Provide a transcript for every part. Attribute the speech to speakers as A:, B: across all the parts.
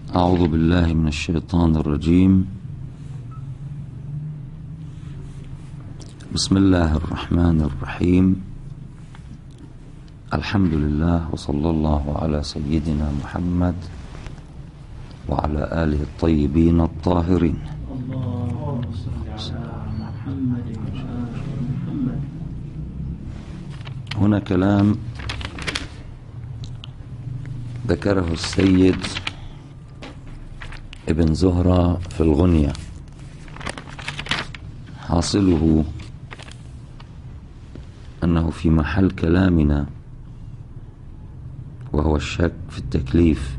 A: أعوذ بالله من الشيطان الرجيم. بسم الله الرحمن الرحيم. الحمد لله وصلى الله على سيدنا محمد وعلى آله الطيبين الطاهرين.
B: اللهم صل على محمد وآل محمد.
A: هنا كلام ذكره السيد ابن زهرة في الغنية، حاصله أنه في محل كلامنا وهو الشك في التكليف.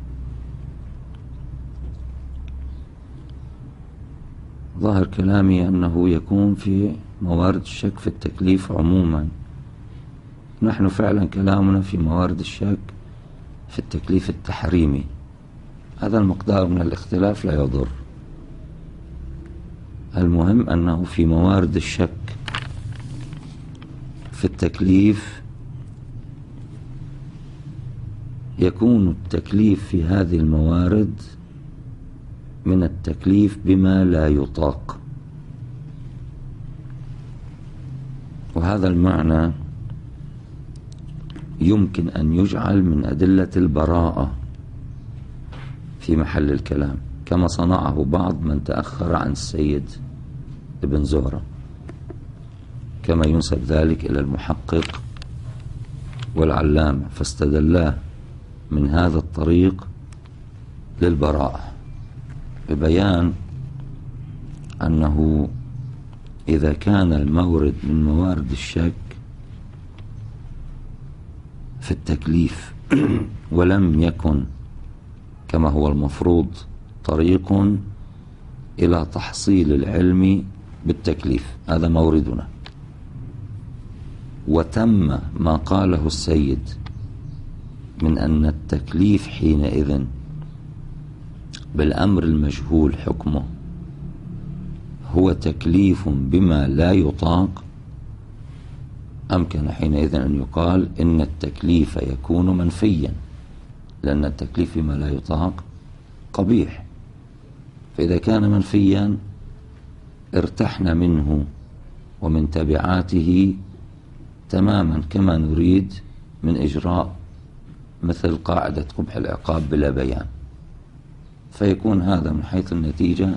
A: ظاهر كلامي أنه يكون في موارد الشك في التكليف عموما. نحن فعلا كلامنا في موارد الشك في التكليف التحريمي. هذا المقدار من الاختلاف لا يضر، المهم أنه في موارد الشك في التكليف يكون التكليف في هذه الموارد من التكليف بما لا يطاق، وهذا المعنى يمكن أن يجعل من أدلة البراءة في محل الكلام، كما صنعه بعض من تأخر عن السيد ابن زهرة، كما ينسب ذلك إلى المحقق والعلامة، فاستدلاه من هذا الطريق للبراءة، ببيان أنه إذا كان المورد من موارد الشك في التكليف ولم يكن كما هو المفروض طريق إلى تحصيل العلم بالتكليف، هذا موردنا، وتم ما قاله السيد من أن التكليف حينئذ بالأمر المجهول حكمه هو تكليف بما لا يطاق، أمكن حينئذ أن يقال إن التكليف يكون منفيا، لأن التكليف بما لا يطاق قبيح، فإذا كان منفيا ارتحنا منه ومن تبعاته تماما، كما نريد من إجراء مثل قاعدة قبح العقاب بلا بيان، فيكون هذا من حيث النتيجة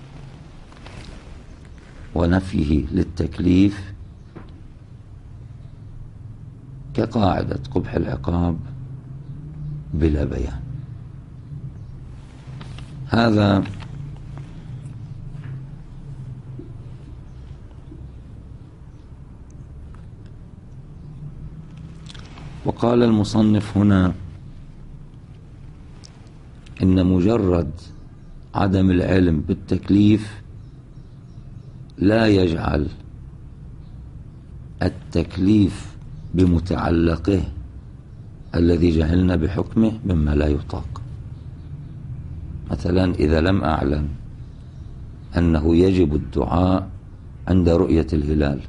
A: ونفيه للتكليف كقاعدة قبح العقاب بلا بيان. هذا وقال المصنف هنا إن مجرد عدم العلم بالتكليف لا يجعل التكليف بمتعلقه الذي جهلنا بحكمه مما لا يطاق. مثلا إذا لم أعلم أنه يجب الدعاء عند رؤية الهلال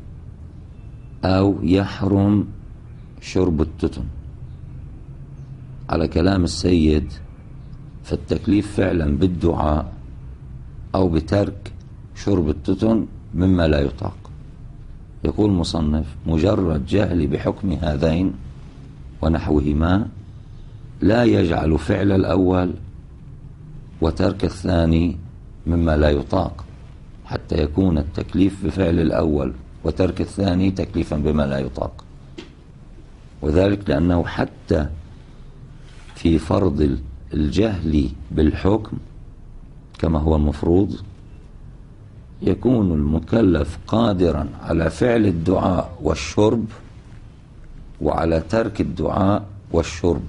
A: أو يحرم شرب التتن، على كلام السيد فالتكليف فعلا بالدعاء أو بترك شرب التتن مما لا يطاق. يقول المصنف مجرد جهلي بحكم هذين ونحوهما لا يجعل فعل الأول وترك الثاني مما لا يطاق، حتى يكون التكليف بفعل الأول وترك الثاني تكليفا بما لا يطاق، وذلك لأنه حتى في فرض الجهل بالحكم كما هو المفروض يكون المكلف قادرا على فعل الدعاء والشرب وعلى ترك الدعاء والشرب،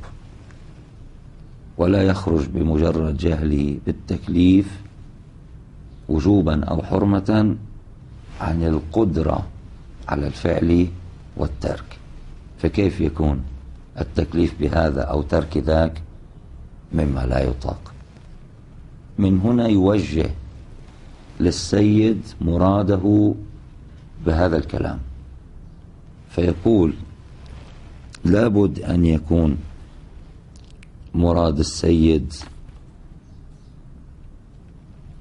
A: ولا يخرج بمجرد جهله بالتكليف وجوبا أو حرمة عن القدرة على الفعل والترك. فكيف يكون التكليف بهذا أو ترك ذاك مما لا يطاق؟ من هنا يوجه للسيد مراده بهذا الكلام، فيقول لابد أن يكون مراد السيد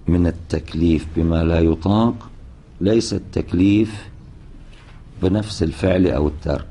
A: من التكليف بما لا يطاق ليس التكليف بنفس الفعل أو الترك،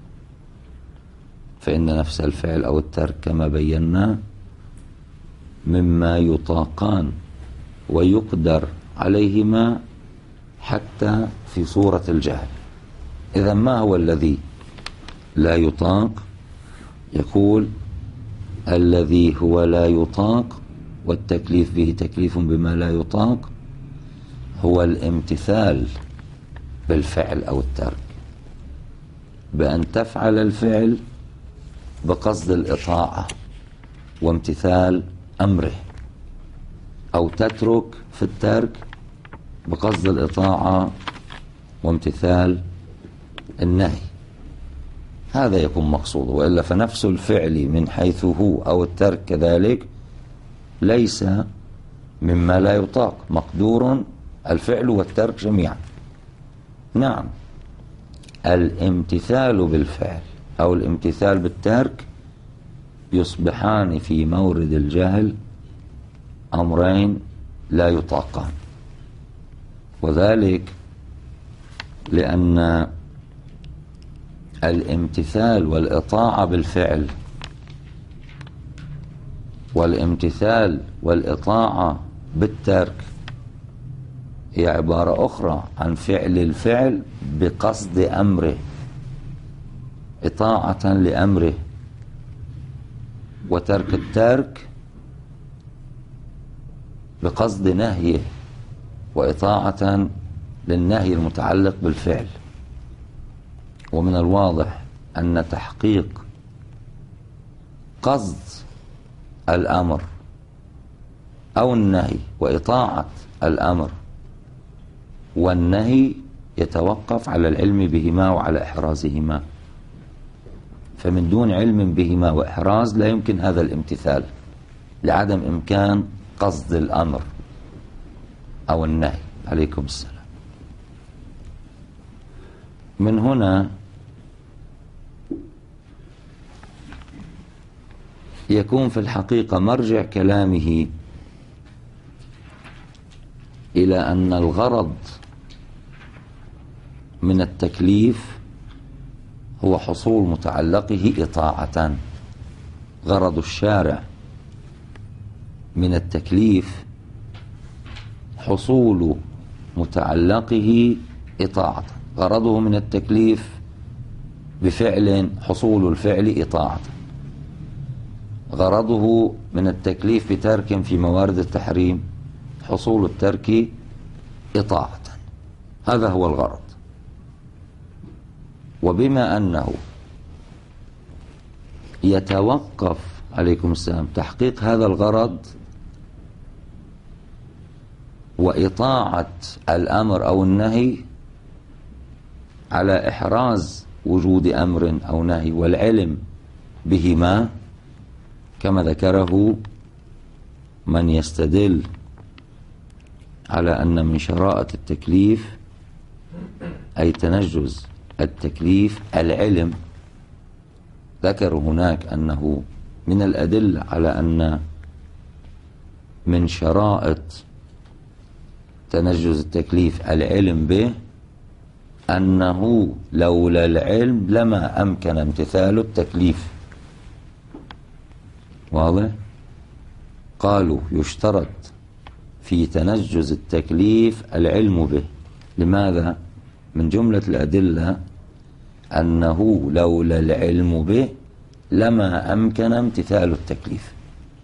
A: فإن نفس الفعل أو الترك كما بينا مما يطاقان ويقدر عليهما حتى في صورة الجهل. إذا ما هو الذي لا يطاق؟ يقول الذي هو لا يطاق والتكليف به تكليف بما لا يطاق هو الامتثال بالفعل أو الترك، بأن تفعل الفعل بقصد الإطاعة وامتثال أمره، أو تترك في الترك بقصد الإطاعة وامتثال النهي. هذا يكون مقصوده، وإلا فنفس الفعل من حيث هو أو الترك كذلك ليس مما لا يطاق، مقدور الفعل والترك جميعا. نعم، الامتثال بالفعل أو الامتثال بالترك يصبحان في مورد الجهل أمرين لا يطاقان، وذلك لأن الامتثال والإطاعة بالفعل والامتثال والإطاعة بالترك هي عبارة أخرى عن فعل الفعل بقصد أمره، إطاعة لأمره، وترك الترك بقصد نهيه وإطاعة للنهي المتعلق بالفعل. ومن الواضح أن تحقيق قصد الأمر أو النهي وإطاعة الأمر والنهي يتوقف على العلم بهما وعلى إحرازهما، فمن دون علم بهما وإحراز لا يمكن هذا الامتثال لعدم إمكان قصد الأمر أو النهي. عليكم السلام. من هنا يكون في الحقيقة مرجع كلامه إلى أن الغرض من التكليف هو حصول متعلقه إطاعة. غرض الشارع من التكليف حصول متعلقه إطاعة، غرضه من التكليف بفعل حصول الفعل إطاعة، غرضه من التكليف بترك في موارد التحريم حصول الترك إطاعة. هذا هو الغرض. وبما أنه يتوقف عليكم السلام تحقيق هذا الغرض وإطاعة الأمر أو النهي على إحراز وجود أمر أو نهي والعلم بهما، كما ذكره من يستدل على أن من شرائط التكليف أي تنجز التكليف العلم. ذكر هناك أنه من الأدلة على أن من شرائط تنجز التكليف العلم به أنه لولا العلم لما أمكن امتثال التكليف. واضح؟ قالوا يشترط في تنجز التكليف العلم به. لماذا؟ من جملة الأدلة أنه لولا العلم به لما أمكن امتثال التكليف.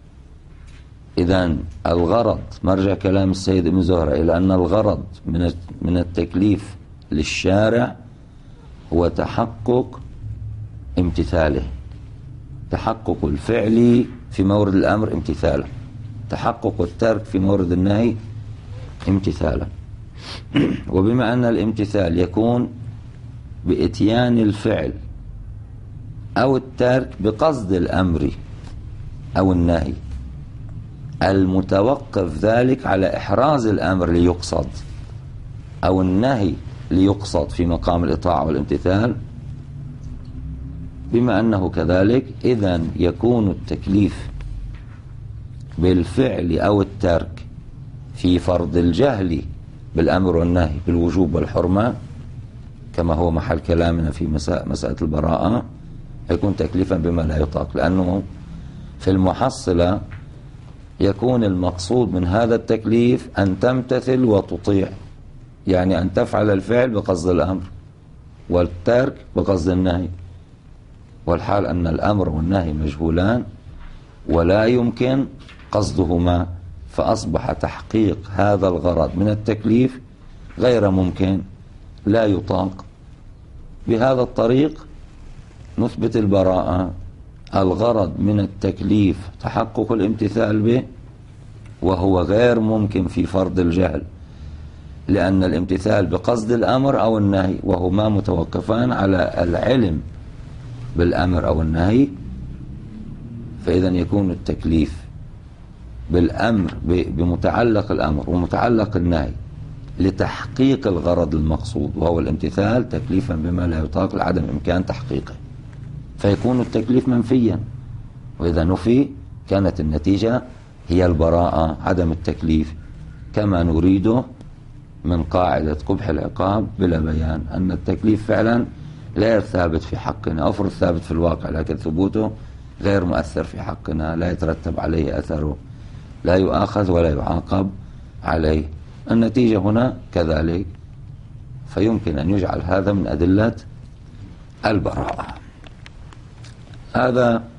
A: إذن الغرض، مرجع كلام السيد ابن زهرة إلى أن الغرض من التكليف للشارع هو تحقق امتثاله، تحقق الفعل في مورد الأمر امتثالا، تحقق الترك في مورد النهي امتثالا. وبما أن الامتثال يكون بإتيان الفعل أو الترك بقصد الأمر أو النهي المتوقف ذلك على إحراز الأمر ليقصد أو النهي ليقصد في مقام الإطاعة والامتثال، بما أنه كذلك إذن يكون التكليف بالفعل أو الترك في فرض الجهل بالأمر والنهي بالوجوب والحرمة كما هو محل كلامنا في مسألة البراءة يكون تكليفا بما لا يطاق، لأنه في المحصلة يكون المقصود من هذا التكليف أن تمتثل وتطيع، يعني أن تفعل الفعل بقصد الأمر والترك بقصد النهي، والحال أن الأمر والنهي مجهولان ولا يمكن قصدهما، فأصبح تحقيق هذا الغرض من التكليف غير ممكن لا يطاق. بهذا الطريق نثبت البراءة. الغرض من التكليف تحقق الامتثال به، وهو غير ممكن في فرض الجهل، لأن الامتثال بقصد الأمر أو النهي وهما متوقفان على العلم بالأمر أو النهي، فإذا يكون التكليف بالأمر بمتعلق الأمر ومتعلق النهي لتحقيق الغرض المقصود وهو الامتثال تكليفا بما لا يطاق لعدم إمكان تحقيقه، فيكون التكليف منفيا، وإذا نفي كانت النتيجة هي البراءة عدم التكليف، كما نريده من قاعدة قبح العقاب بلا بيان، أن التكليف فعلا لا ثابت في حقنا، أفرض ثابت في الواقع لكن ثبوته غير مؤثر في حقنا، لا يترتب عليه أثره، لا يؤاخذ ولا يعاقب عليه. النتيجة هنا كذلك، فيمكن أن يجعل هذا من أدلة البراءة. هذا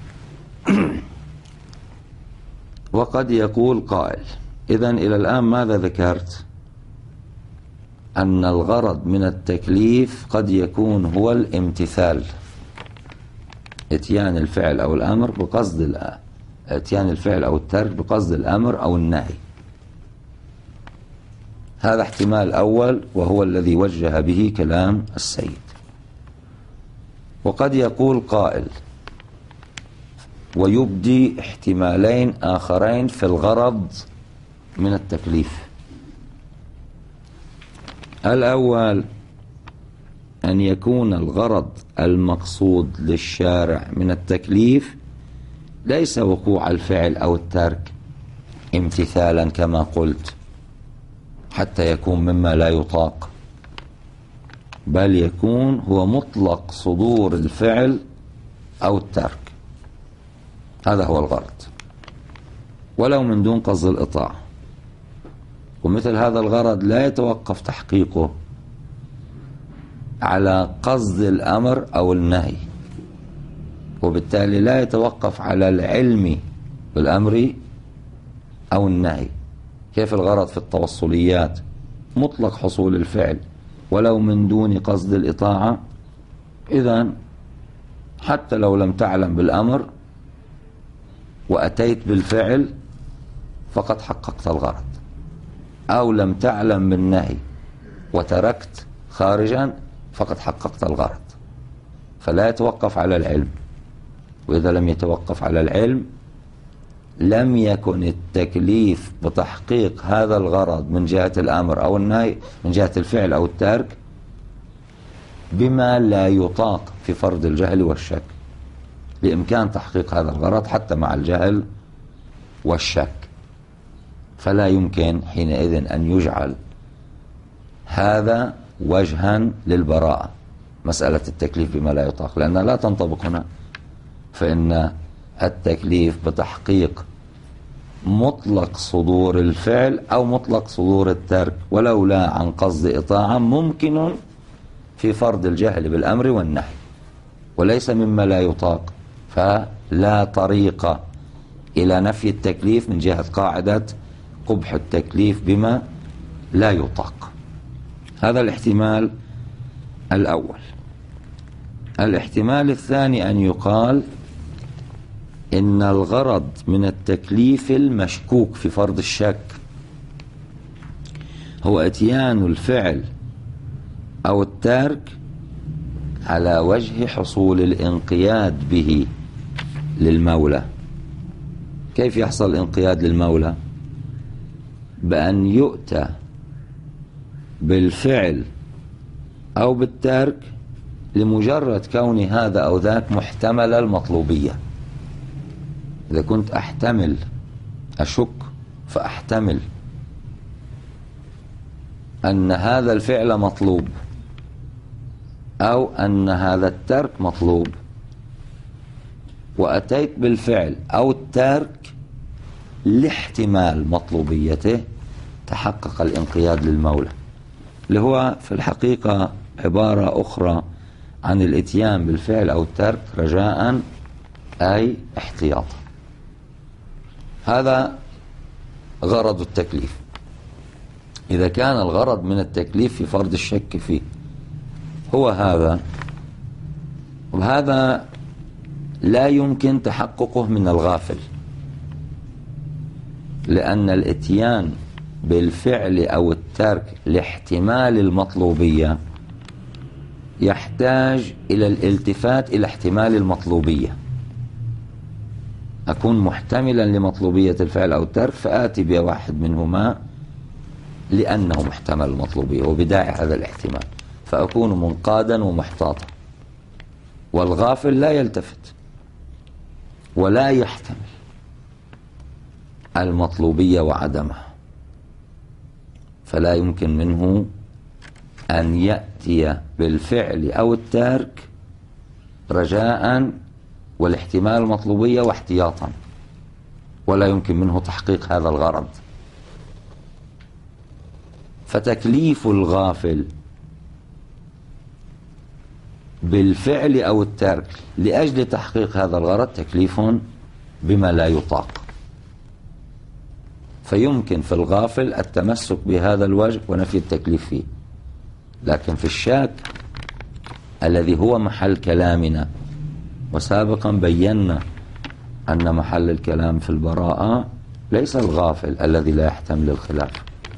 A: وقد يقول قائل إذن إلى الآن ماذا ذكرت؟ أن الغرض من التكليف قد يكون هو الامتثال، اتيان الفعل أو الأمر بقصد اتيان الفعل أو الترك بقصد الأمر أو النهي. هذا احتمال أول وهو الذي وجه به كلام السيد. وقد يقول قائل ويبدي احتمالين آخرين في الغرض من التكليف. الأول أن يكون الغرض المقصود للشارع من التكليف ليس وقوع الفعل أو الترك امتثالا كما قلت حتى يكون مما لا يطاق، بل يكون هو مطلق صدور الفعل أو الترك، هذا هو الغرض ولو من دون قصد الإطاعة. ومثل هذا الغرض لا يتوقف تحقيقه على قصد الأمر أو النهي، وبالتالي لا يتوقف على العلم بالأمر أو النهي. كيف الغرض في التوصليات مطلق حصول الفعل ولو من دون قصد الإطاعة، إذن حتى لو لم تعلم بالأمر وأتيت بالفعل فقد حققت الغرض، أو لم تعلم بالنهي وتركت خارجا فقد حققت الغرض. فلا يتوقف على العلم، وإذا لم يتوقف على العلم لم يكن التكليف بتحقيق هذا الغرض من جهة الأمر أو النهي من جهة الفعل أو الترك بما لا يطاق في فرض الجهل والشك، بإمكان تحقيق هذا الغرض حتى مع الجهل والشك. فلا يمكن حينئذ أن يجعل هذا وجها للبراءة، مسألة التكليف بما لا يطاق، لأنها لا تنطبق هنا. فإن التكليف بتحقيق مطلق صدور الفعل أو مطلق صدور الترك ولو لا عن قصد إطاعة ممكن في فرض الجهل بالأمر والنهي، وليس مما لا يطاق، فلا طريق إلى نفي التكليف من جهة قاعدة قبح التكليف بما لا يطاق. هذا الاحتمال الأول. الاحتمال الثاني أن يقال إن الغرض من التكليف المشكوك في فرض الشك هو اتيان الفعل أو الترك على وجه حصول الانقياد به للمولى. كيف يحصل الانقياد للمولى؟ بأن يؤتى بالفعل أو بالترك لمجرد كون هذا أو ذاك محتمل المطلوبية. إذا كنت أحتمل أشك فأحتمل أن هذا الفعل مطلوب أو أن هذا الترك مطلوب، وأتيت بالفعل أو الترك لاحتمال مطلوبيته، تحقق الانقياد للمولى، اللي هو في الحقيقة عبارة أخرى عن الاتيان بالفعل أو الترك رجاء أي احتياطا. هذا غرض التكليف. إذا كان الغرض من التكليف في فرض الشك فيه هو هذا، وهذا لا يمكن تحققه من الغافل، لأن الاتيان بالفعل أو الترك لاحتمال المطلوبية يحتاج إلى الالتفات إلى احتمال المطلوبية. أكون محتملا لمطلوبية الفعل أو الترك فآتي بواحد منهما لأنه محتمل المطلوبية وبداعي هذا الاحتمال، فأكون منقادا ومحتاطا. والغافل لا يلتفت ولا يحتمل المطلوبية وعدمها، فلا يمكن منه أن يأتي بالفعل أو الترك رجاء والاحتمال المطلوبية واحتياطا، ولا يمكن منه تحقيق هذا الغرض. فتكليف الغافل بالفعل أو الترك لأجل تحقيق هذا الغرض تكليف بما لا يطاق. فيمكن في الغافل التمسك بهذا الوجه ونفي التكليف فيه، لكن في الشاك الذي هو محل كلامنا، وسابقا بينا أن محل الكلام في البراءة ليس الغافل الذي لا يحتمل الخلاف،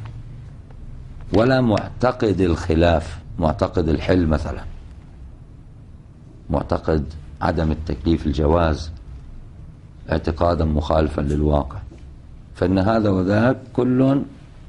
A: ولا معتقد الخلاف، معتقد الحل مثلا، معتقد عدم التكليف الجواز اعتقادا مخالفا للواقع. فإن هذا وذاك كل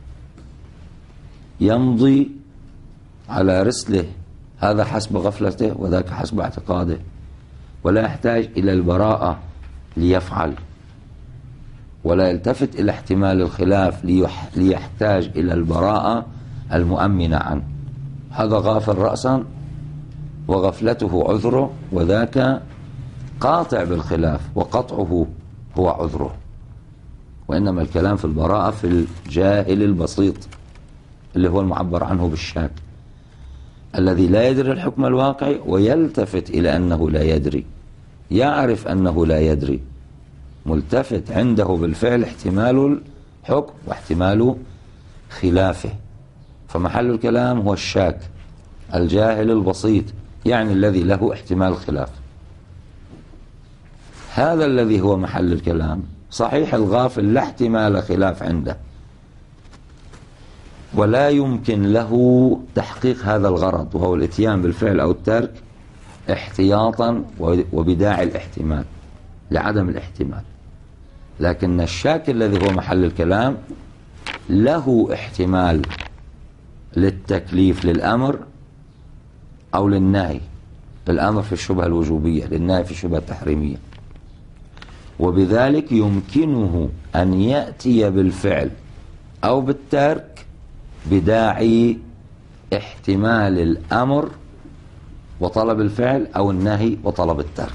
A: يمضي على رسله، هذا حسب غفلته وذاك حسب اعتقاده، ولا يحتاج إلى البراءة ليفعل، ولا يلتفت إلى احتمال الخلاف ليحتاج إلى البراءة المؤمنة عنه. هذا غافل رأسا وغفلته عذره، وذاك قاطع بالخلاف وقطعه هو عذره. وإنما الكلام في البراءة في الجاهل البسيط اللي هو المعبر عنه بالشاك، الذي لا يدري الحكم الواقعي ويلتفت إلى أنه لا يدري، يعرف أنه لا يدري، ملتفت عنده بالفعل احتمال الحكم واحتمال خلافه. فمحل الكلام هو الشاك الجاهل البسيط، يعني الذي له احتمال خلاف. هذا الذي هو محل الكلام. صحيح الغافل لا احتمال خلاف عنده، ولا يمكن له تحقيق هذا الغرض وهو الاتيان بالفعل أو الترك احتياطا وبداعي الاحتمال لعدم الاحتمال. لكن الشاك الذي هو محل الكلام له احتمال للتكليف للأمر أو للنهي، الأمر في الشبهة الوجوبية، للنهي في الشبهة التحريمية، وبذلك يمكنه أن يأتي بالفعل أو بالترك بداعي احتمال الأمر وطلب الفعل أو النهي وطلب الترك.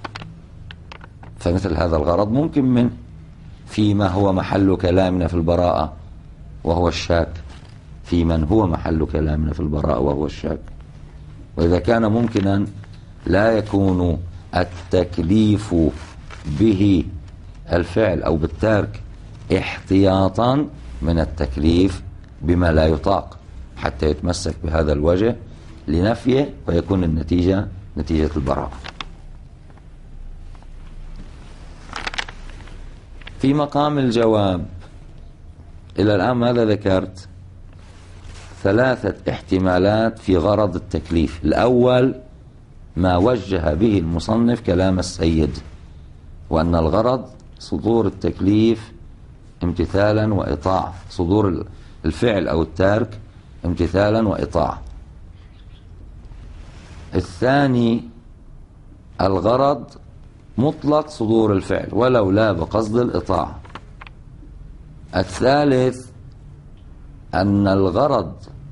A: فمثل هذا الغرض ممكن منه فيما هو محل كلامنا في البراءة وهو الشاك، في من هو محل كلامنا في البراءة وهو الشاك. وإذا كان ممكنا لا يكون التكليف به الفعل أو بالترك احتياطا من التكليف بما لا يطاق، حتى يتمسك بهذا الوجه لنفيه ويكون النتيجة نتيجة البراءة. في مقام الجواب إلى الآن ماذا ذكرت؟ 3 احتمالات في غرض التكليف. الأول ما وجه به المصنف كلام السيد، وأن الغرض صدور التكليف امتثالا وإطاعة، صدور الفعل أو الترك امتثالا وإطاعة. الثاني الغرض مطلق صدور الفعل ولو لا بقصد الإطاعة. الثالث أن الغرض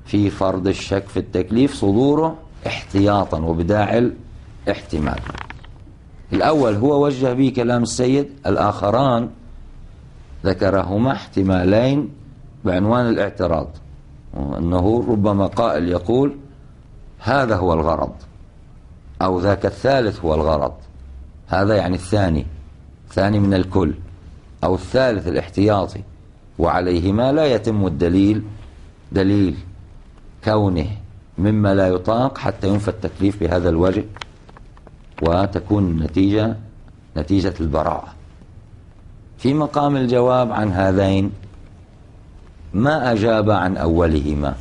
A: في فرض الشك في التكليف صدوره احتياطا وبداعي الاحتمال. الأول هو وجه به كلام السيد، الآخران ذكرهما احتمالين بعنوان الاعتراض، أنه ربما قائل يقول هذا هو الغرض أو ذاك الثالث هو الغرض، هذا يعني الثاني من الكل، أو الثالث الاحتياطي، وعليهما لا يتم الدليل دليل كونه مما لا يطاق حتى ينفى التكليف بهذا الوجه وتكون النتيجة نتيجة البراءة. في مقام الجواب عن هذين ما أجاب عن أولهما،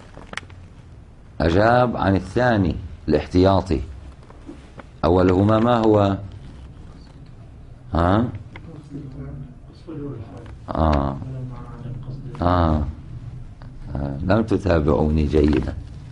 A: أجاب عن الثاني الاحتياطي. أولهما ما هو؟ لم تتابعوني جيدا.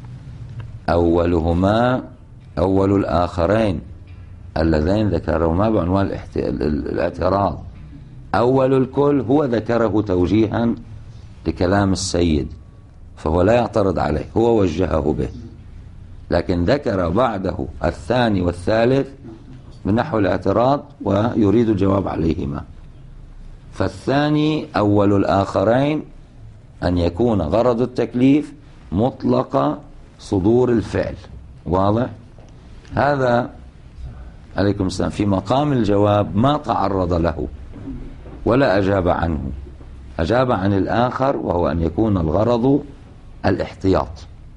A: أولهما أول الآخرين اللذين ذكرهما بعنوان الاعتراض. أول الكل هو ذكره توجيها لكلام السيد، فهو لا يعترض عليه، هو وجهه به، لكن ذكر بعده الثاني والثالث من نحو الاعتراض ويريد الجواب عليهما. فالثاني أول الآخرين أن يكون غرض التكليف مطلق صدور الفعل. واضح؟ هذا عليكم السلام في مقام الجواب ما تعرض له ولا أجاب عنه، أجاب عن الآخر وهو أن يكون الغرض الاحتياط.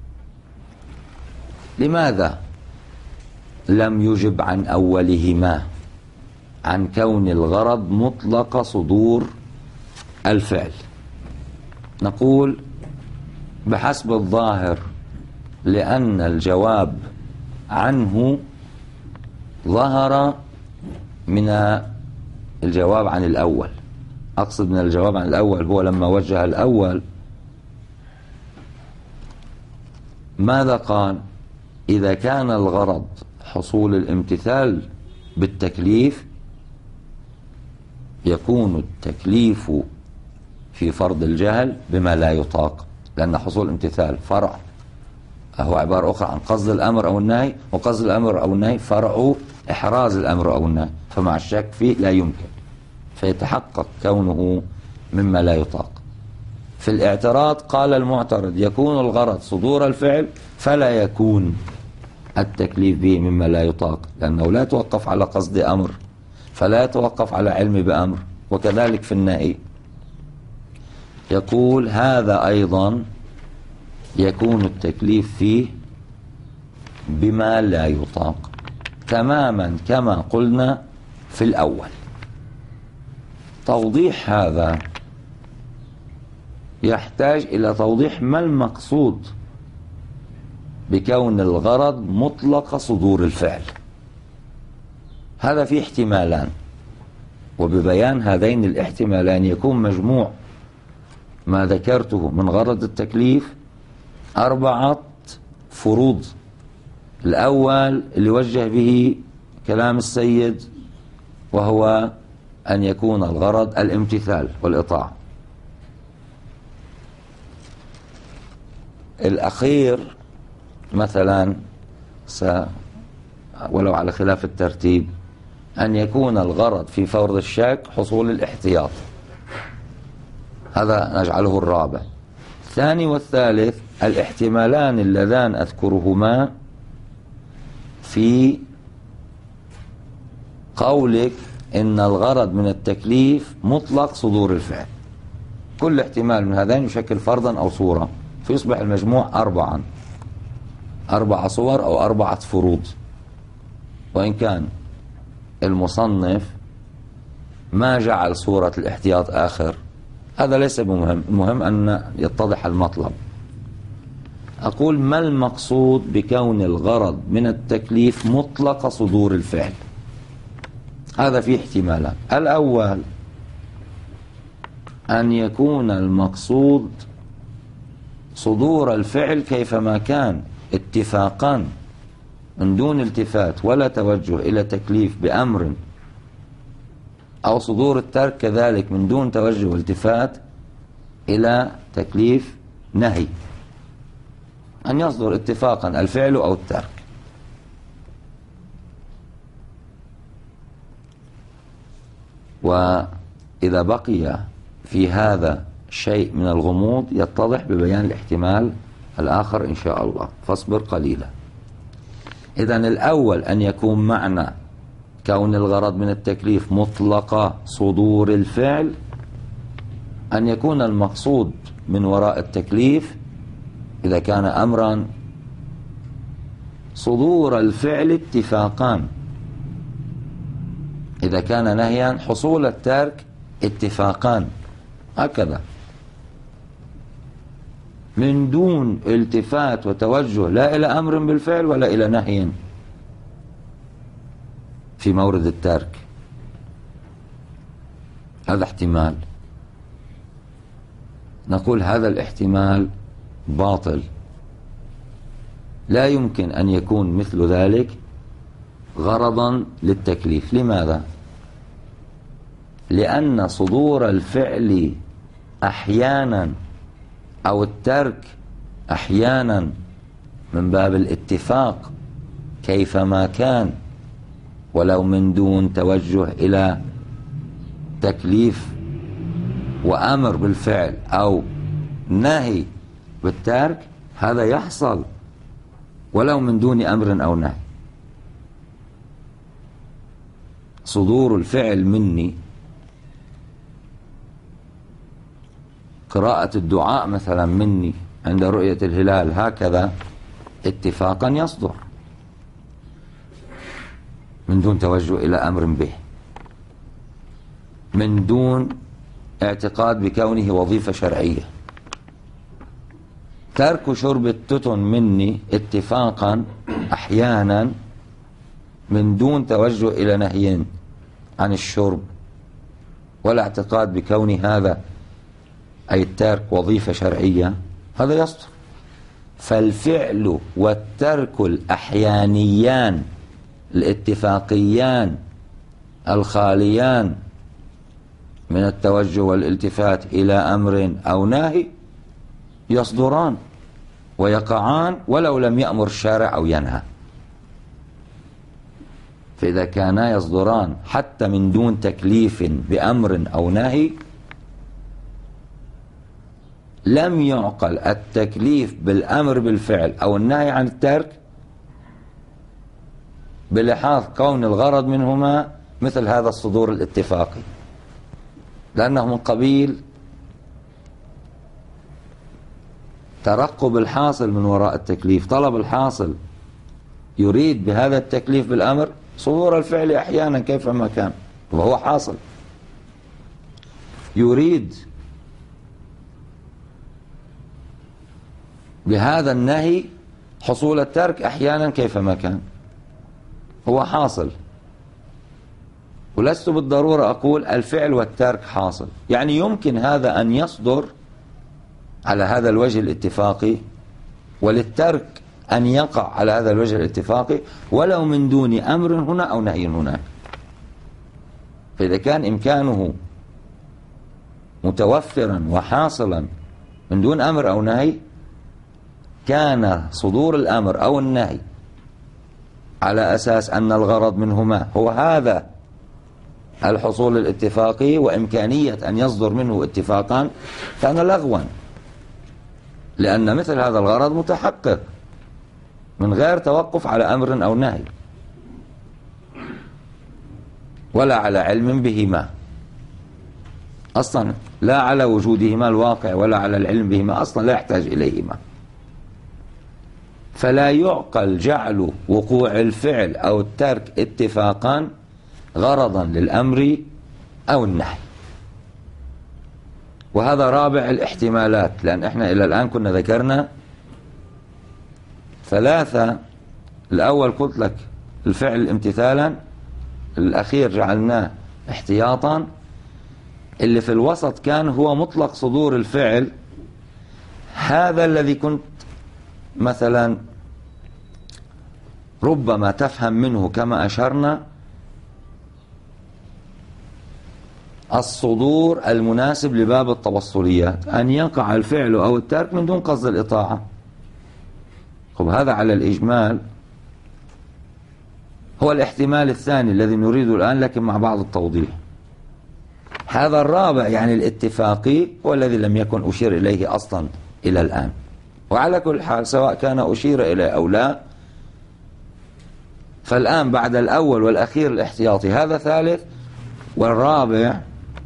A: لماذا لم يجب عن أولهما عن كون الغرض مطلق صدور الفعل؟ نقول بحسب الظاهر لأن الجواب عنه ظهر من الجواب عن الأول. أقصد من الجواب عن الأول هو لما وجه الأول ماذا قال؟ إذا كان الغرض حصول الامتثال بالتكليف يكون التكليف في فرض الجهل بما لا يطاق، لأن حصول الامتثال فرع، هو عبارة أخرى عن قصد الأمر أو النهي، وقصد الأمر أو النهي فرع إحراز الأمر أو النهي، فمع الشك فيه لا يمكن، فيتحقق كونه مما لا يطاق. في الاعتراض قال المعترض يكون الغرض صدور الفعل فلا يكون التكليف به مما لا يطاق، لأنه لا يتوقف على قصد أمر فلا يتوقف على علم بأمر، وكذلك في النهي. يقول هذا أيضا يكون التكليف فيه بما لا يطاق تماما كما قلنا في الأول. توضيح هذا يحتاج إلى توضيح ما المقصود بكون الغرض مطلق صدور الفعل. هذا فيه احتمالان، وببيان هذين الاحتمالان يكون مجموع ما ذكرته من غرض التكليف 4 فروض. الأول اللي وجه به كلام السيد وهو أن يكون الغرض الامتثال والإطاعة. الأخير مثلا ولو على خلاف الترتيب أن يكون الغرض في فرض الشك حصول الاحتياط، هذا نجعله الرابع. الثاني والثالث الاحتمالان اللذان أذكرهما في قولك إن الغرض من التكليف مطلق صدور الفعل. كل احتمال من هذين يشكل فرضا أو صورة، فيصبح المجموع 4 صور أو 4 فروض. وإن كان المصنف ما جعل صورة الاحتياط آخر، هذا ليس بمهم، المهم أن يتضح المطلب. أقول ما المقصود بكون الغرض من التكليف مطلق صدور الفعل؟ هذا فيه احتمالات. الأول أن يكون المقصود صدور الفعل كيفما كان اتفاقا من دون التفات ولا توجه إلى تكليف بأمر، أو صدور الترك كذلك من دون توجه والتفات إلى تكليف نهي. أن يصدر اتفاقا الفعل أو الترك. وإذا بقي في هذا شيء من الغموض يتضح ببيان الاحتمال الآخر إن شاء الله، فاصبر قليلا. إذن الأول أن يكون معنى كون الغرض من التكليف مطلق صدور الفعل، أن يكون المقصود من وراء التكليف إذا كان أمرا صدور الفعل اتفاقان، إذا كان نهيا حصول الترك اتفاقان، هكذا من دون التفات وتوجه لا إلى أمر بالفعل ولا إلى نهي في مورد الترك. هذا احتمال، نقول هذا الاحتمال باطل، لا يمكن أن يكون مثل ذلك غرضا للتكليف. لماذا؟ لأن صدور الفعل أحيانا أو الترك أحيانا من باب الاتفاق كيفما كان، ولو من دون توجه إلى تكليف وأمر بالفعل أو نهي بالترك، هذا يحصل ولو من دون أمر أو نهي. صدور الفعل مني، قراءة الدعاء مثلا مني عند رؤية الهلال، هكذا اتفاقا يصدر من دون توجه إلى أمر به، من دون اعتقاد بكونه وظيفة شرعية. ترك شرب التتن مني اتفاقا أحيانا من دون توجه إلى نهي عن الشرب ولا اعتقاد بكون هذا أي الترك وظيفة شرعية، هذا يصدر. فالفعل والترك الأحيانيان الاتفاقيان الخاليان من التوجه والالتفات إلى أمر أو نهي يصدران ويقعان ولو لم يأمر الشارع أو ينهى. فإذا كانا يصدران حتى من دون تكليف بأمر أو نهي، لم يعقل التكليف بالأمر بالفعل أو النهي عن الترك بلحاظ كون الغرض منهما مثل هذا الصدور الاتفاقي، لأنه من قبيل ترقب الحاصل من وراء التكليف. طلب الحاصل يريد بهذا التكليف بالأمر صدور الفعل أحيانا كيفما كان وهو حاصل، يريد بهذا النهي حصول الترك أحيانا كيفما كان هو حاصل. ولست بالضرورة أقول الفعل والترك حاصل، يعني يمكن هذا أن يصدر على هذا الوجه الاتفاقي وللترك أن يقع على هذا الوجه الاتفاقي ولو من دون أمر هنا أو نهي هناك. فإذا كان إمكانه متوفرا وحاصلا من دون أمر أو نهي، كان صدور الأمر أو النهي على أساس أن الغرض منهما هو هذا الحصول الاتفاقي وإمكانية أن يصدر منه اتفاقا، كان لغوا، لأن مثل هذا الغرض متحقق من غير توقف على أمر أو نهي ولا على علم بهما أصلا، لا على وجودهما الواقع ولا على العلم بهما أصلا، لا يحتاج إليهما. فلا يعقل جعل وقوع الفعل أو الترك اتفاقا غرضا للأمر أو النهي. وهذا رابع الاحتمالات، لأن احنا إلى الآن كنا ذكرنا ثلاثة. الأول قلت لك الفعل امتثالا، الأخير جعلناه احتياطا، اللي في الوسط كان هو مطلق صدور الفعل. هذا الذي كنت مثلا ربما تفهم منه كما أشرنا الصدور المناسب لباب التوصليات، أن يقع الفعل أو الترك من دون قصد الإطاعة، خب هذا على الإجمال هو الاحتمال الثاني الذي نريده الآن، لكن مع بعض التوضيح. هذا الرابع يعني الاتفاقي هو الذي لم يكن أشير إليه أصلا إلى الآن. وعلى كل حال سواء كان أشير إليه أو لا، فالآن بعد الأول والأخير الاحتياطي هذا ثالث. والرابع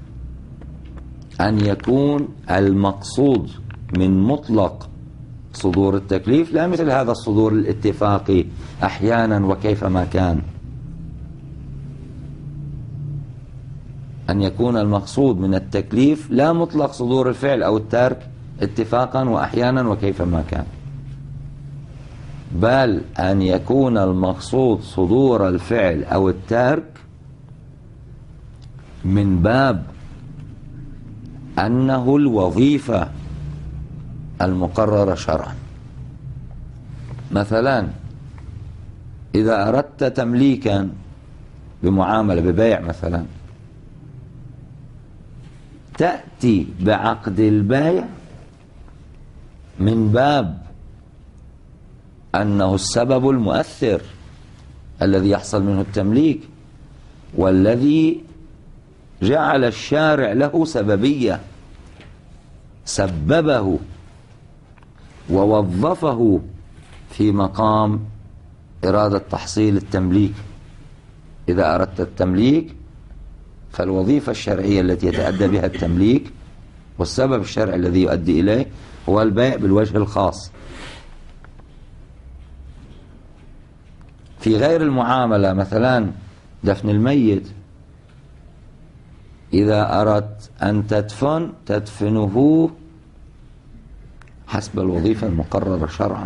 A: أن يكون المقصود من مطلق صدور التكليف لا مثل هذا الصدور الاتفاقي أحيانا وكيفما كان، أن يكون المقصود من التكليف لا مطلق صدور الفعل أو الترك اتفاقا وأحيانا وكيفما كان، بل أن يكون المقصود صدور الفعل أو الترك من باب أنه الوظيفة المقررة شرعا. مثلا إذا أردت تمليكا بمعاملة ببيع مثلا، تأتي بعقد البيع من باب أنه السبب المؤثر الذي يحصل منه التمليك، والذي جعل الشارع له سببية، سببه ووظفه في مقام إرادة تحصيل التمليك. إذا أردت التمليك فالوظيفة الشرعية التي يتأدى بها التمليك والسبب الشرعي الذي يؤدي إليه هو البيع بالوجه الخاص. في غير المعاملة مثلا دفن الميت، إذا أردت أن تدفنه حسب الوظيفة المقررة شرعا.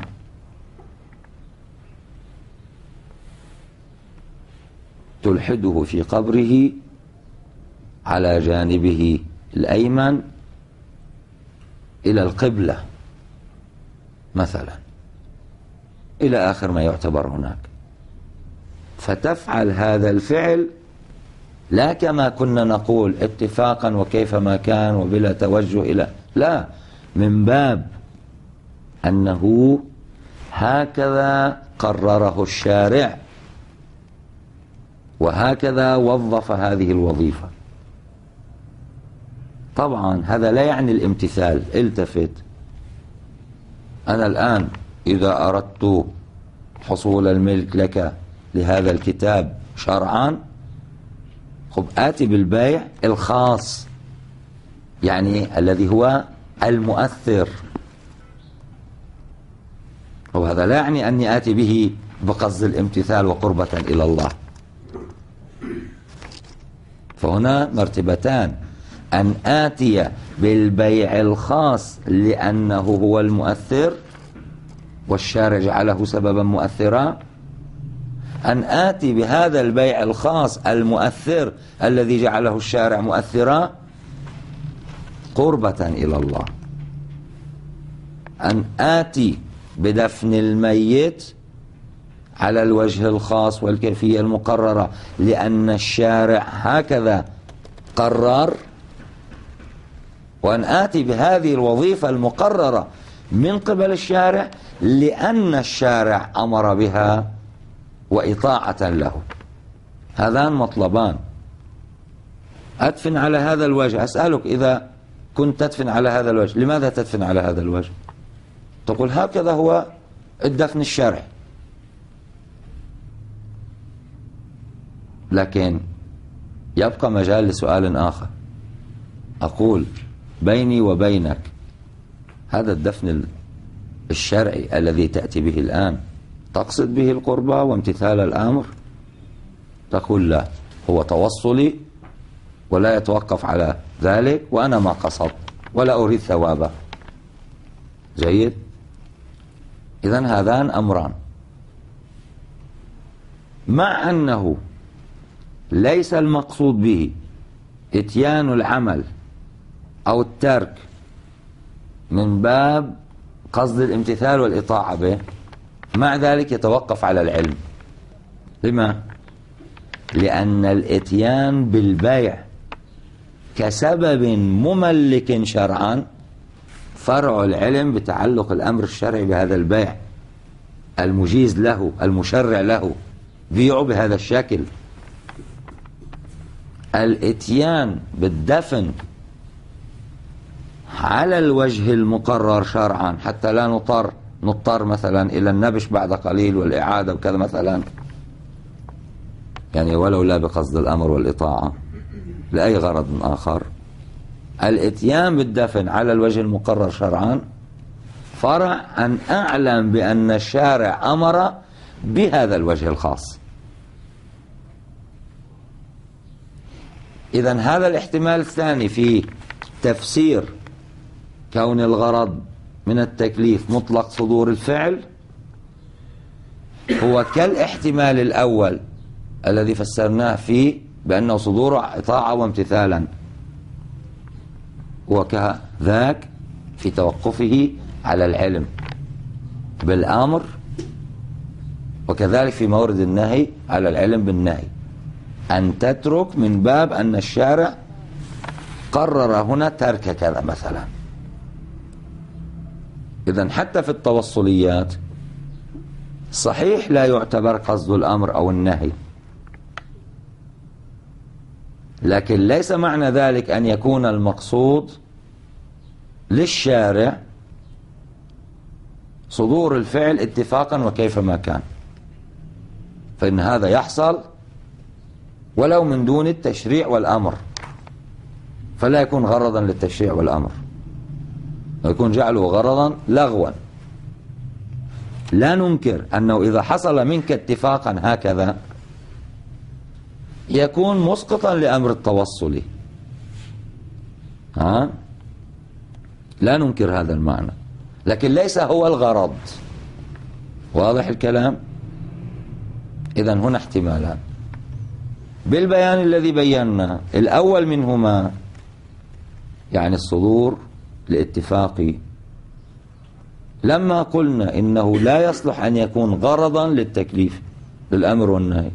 A: تلحده في قبره على جانبه الأيمن إلى القبلة مثلا، إلى آخر ما يعتبر هناك. فتفعل هذا الفعل لا كما كنا نقول اتفاقا وكيفما كان وبلا توجه إلى، لا، من باب أنه هكذا قرره الشارع وهكذا وظف هذه الوظيفة. طبعا هذا لا يعني الامتثال. التفت، أنا الآن إذا أردت حصول الملك لك لهذا الكتاب شرعا، خب آتي بالبيع الخاص، يعني الذي هو المؤثر. وهذا لا يعني أني آتي به بقصد الامتثال وقربة إلى الله. فهنا مرتبتان: أن آتي بالبيع الخاص لأنه هو المؤثر والشارع جعله سببا مؤثرا، أن آتي بهذا البيع الخاص المؤثر الذي جعله الشارع مؤثرا قربة إلى الله، أن آتي بدفن الميت على الوجه الخاص والكيفية المقررة لأن الشارع هكذا قرر، وأن آتي بهذه الوظيفة المقررة من قبل الشارع لأن الشارع أمر بها وإطاعة له. هذان مطلبان. أدفن على هذا الوجه، أسألك إذا كنت تدفن على هذا الوجه، لماذا تدفن على هذا الوجه؟ تقول هكذا هو الدفن الشرعي. لكن يبقى مجال لسؤال آخر. أقول بيني وبينك هذا الدفن الشرعي الذي تأتي به الآن تقصد به القربة وامتثال الأمر؟ تقول لا، هو توصلي ولا يتوقف على ذلك، وأنا ما قصدت ولا أريد ثوابه. جيد؟ إذن هذان أمران، مع أنه ليس المقصود به إتيان العمل أو الترك من باب قصد الامتثال والإطاعة به، مع ذلك يتوقف على العلم. لما؟ لأن الإتيان بالبيع كسبب مملك شرعا فرع العلم بتعلق الأمر الشرعي بهذا البيع، المجيز له المشرع له بيعه بهذا الشكل. الاتيان بالدفن على الوجه المقرر شرعا حتى لا نضطر مثلا إلى النبش بعد قليل والإعادة وكذا مثلا، يعني ولو لا بقصد الأمر والإطاعة لأي غرض آخر. الاتيان بالدفن على الوجه المقرر شرعا فرع أن أعلم بأن الشارع أمر بهذا الوجه الخاص. إذن هذا الاحتمال الثاني في تفسير كون الغرض من التكليف مطلق صدور الفعل هو كالاحتمال الأول الذي فسرناه فيه بأنه صدور طاعة وامتثالا، وكذاك في توقفه على العلم بالأمر، وكذلك في مورد النهي على العلم بالنهي، أن تترك من باب أن الشارع قرر هنا ترك كذا مثلا. إذن حتى في التوصليات صحيح لا يعتبر قصد الأمر أو النهي، لكن ليس معنى ذلك أن يكون المقصود للشارع صدور الفعل اتفاقا وكيفما كان، فإن هذا يحصل ولو من دون التشريع والأمر، فلا يكون غرضا للتشريع والأمر، ويكون جعله غرضا لغوا. لا ننكر أنه إذا حصل منك اتفاقا هكذا يكون مسقطا لأمر التوصل، لا ننكر هذا المعنى، لكن ليس هو الغرض. واضح الكلام؟ إذن هنا احتمالان بالبيان الذي بينا. الأول منهما يعني الصدور الاتفاقي، لما قلنا إنه لا يصلح أن يكون غرضا للتكليف للأمر والنهي،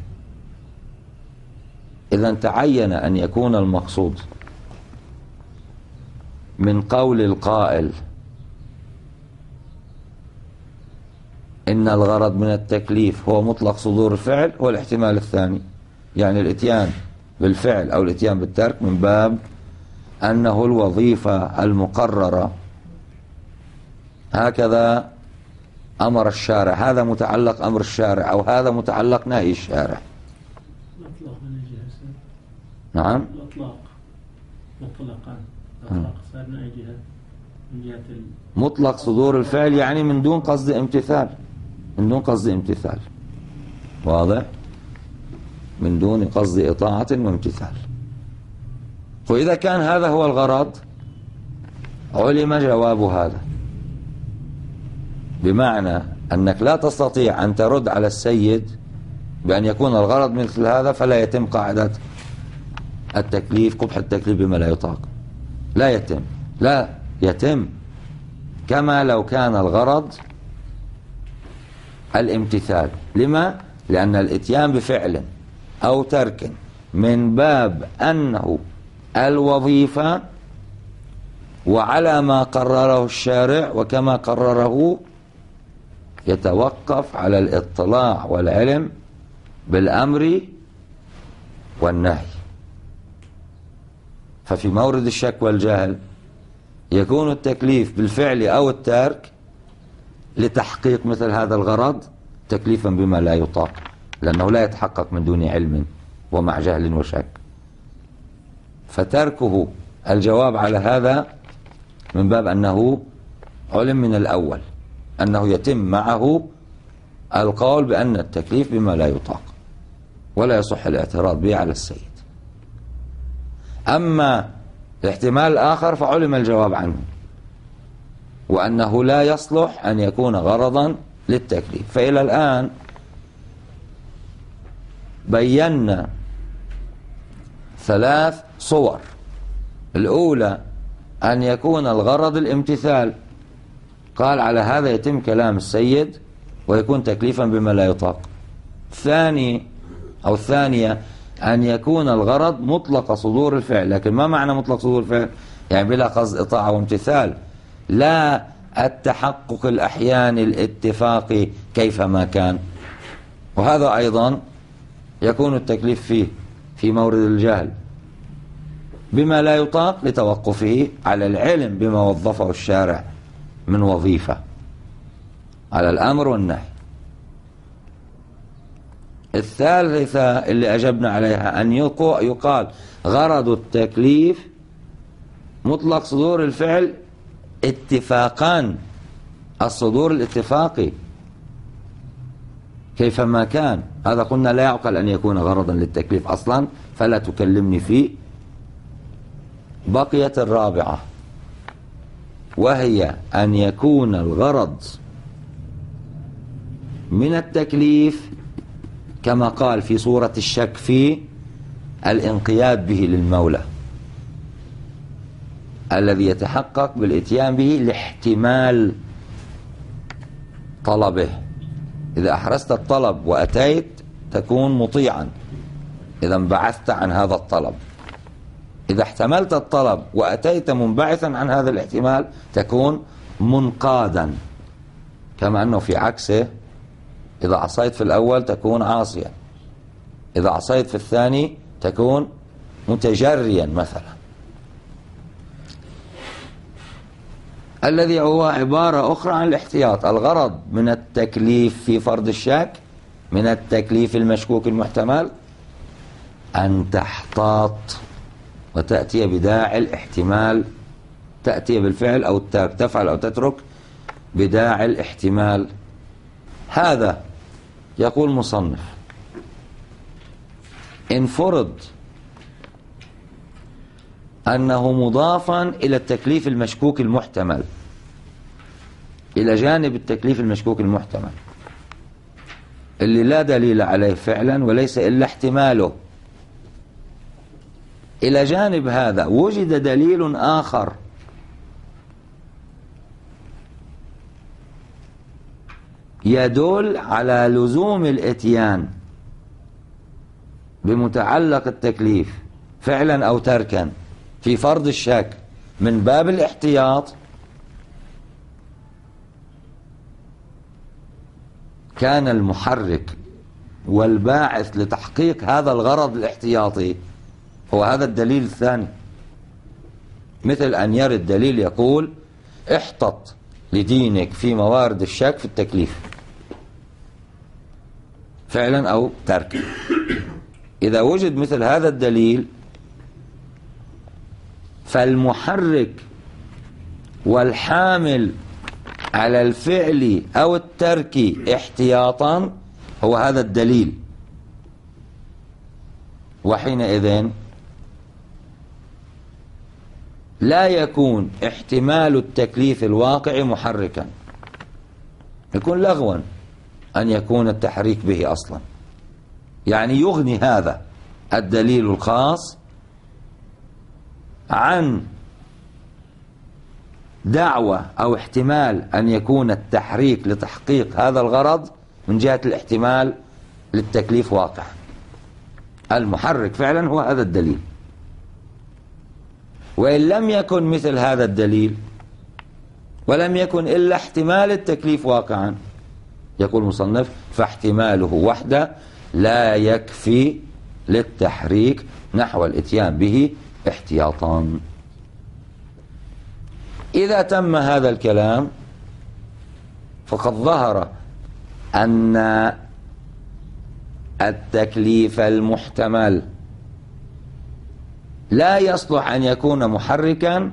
A: إذن تعين أن يكون المقصود من قول القائل إن الغرض من التكليف هو مطلق صدور الفعل، هو الاحتمال الثاني، يعني الاتيان بالفعل أو الاتيان بالترك من باب أنه الوظيفة المقررة هكذا أمر الشارع، هذا متعلق أمر الشارع أو هذا متعلق نهي الشارع.
B: الإطلاق من الجهة.
A: نعم،
B: الإطلاق مطلقا، الإطلاق صار من أي جهة؟ من جهة
A: مطلق صدور الفعل يعني من دون قصد امتثال، من دون قصد امتثال. واضح؟ من دون قصد إطاعة وامتثال. وإذا كان هذا هو الغرض علم جواب هذا، بمعنى أنك لا تستطيع أن ترد على السيد بأن يكون الغرض مثل هذا فلا يتم قاعدة التكليف، قبح التكليف بما لا يطاق. لا يتم كما لو كان الغرض الامتثال. لما؟ لأن الاتيان بفعل أو ترك من باب أنه الوظيفة وعلى ما قرره الشارع وكما قرره يتوقف على الاطلاع والعلم بالأمر والنهي. ففي مورد الشك والجهل يكون التكليف بالفعل أو الترك لتحقيق مثل هذا الغرض تكليفا بما لا يطاق، لأنه لا يتحقق من دون علم ومع جهل وشك. فتركه الجواب على هذا من باب أنه علم من الأول أنه يتم معه القول بأن التكليف بما لا يطاق ولا يصح الاعتراض به على السيد. أما الاحتمال الآخر فعلم الجواب عنه وأنه لا يصلح أن يكون غرضا للتكليف. فإلى الآن بينا 3 صور. الأولى أن يكون الغرض الامتثال، قال على هذا يتم كلام السيد ويكون تكليفا بما لا يطاق. الثانية أن يكون الغرض مطلق صدور الفعل. لكن ما معنى مطلق صدور الفعل؟ يعني بلا قصد إطاعة وامتثال، لا التحقق الأحياني الاتفاقي كيفما كان. وهذا أيضا يكون التكليف فيه في مورد الجهل بما لا يطاق لتوقفه على العلم بما وظفه الشارع من وظيفة، على الأمر والنهي. الثالثة اللي أجبنا عليها أن يقال غرض التكليف مطلق صدور الفعل اتفاقا، الصدور الاتفاقي كيفما كان. هذا قلنا لا يعقل أن يكون غرضا للتكليف أصلا، فلا تكلمني فيه. بقيت الرابعة، وهي أن يكون الغرض من التكليف كما قال في سورة الشك في الانقياد به للمولى الذي يتحقق بالاتيان به لاحتمال طلبه. إذا أحرزت الطلب وأتيت تكون مطيعا إذا انبعثت عن هذا الطلب، إذا احتملت الطلب وأتيت منبعثا عن هذا الاحتمال تكون منقادا، كما أنه في عكسه إذا عصيت في الأول تكون عاصيا، إذا عصيت في الثاني تكون متجريا مثلا. الذي هو عبارة أخرى عن الاحتياط. الغرض من التكليف في فرض الشك من التكليف المشكوك المحتمل أن تحتاط وتأتي بداعي الاحتمال، تأتي بالفعل أو الترك، تفعل أو تترك بداعي الاحتمال. هذا يقول مصنف إن فرض أنه مضافا إلى التكليف المشكوك المحتمل، إلى جانب التكليف المشكوك المحتمل اللي لا دليل عليه فعلا وليس إلا احتماله، إلى جانب هذا وجد دليل آخر يدل على لزوم الاتيان بمتعلق التكليف فعلا أو تركا في فرض الشك من باب الاحتياط، كان المحرك والباعث لتحقيق هذا الغرض الاحتياطي هو هذا الدليل الثاني. مثل أن يرد دليل يقول احتط لدينك في موارد الشك في التكليف فعلا أو تركا. إذا وجد مثل هذا الدليل فالمحرك والحامل على الفعل أو الترك احتياطا هو هذا الدليل، وحينئذ لا يكون احتمال التكليف الواقع محركا، يكون لغوا أن يكون التحريك به أصلا. يعني يغني هذا الدليل الخاص عن دعوة أو احتمال أن يكون التحريك لتحقيق هذا الغرض من جهة الاحتمال للتكليف واقع. المحرك فعلا هو هذا الدليل. وإن لم يكن مثل هذا الدليل ولم يكن إلا احتمال التكليف واقعا، يقول المصنف فاحتماله وحده لا يكفي للتحريك نحو الاتيان به احتياطا. إذا تم هذا الكلام فقد ظهر أن التكليف المحتمل لا يصلح أن يكون محركا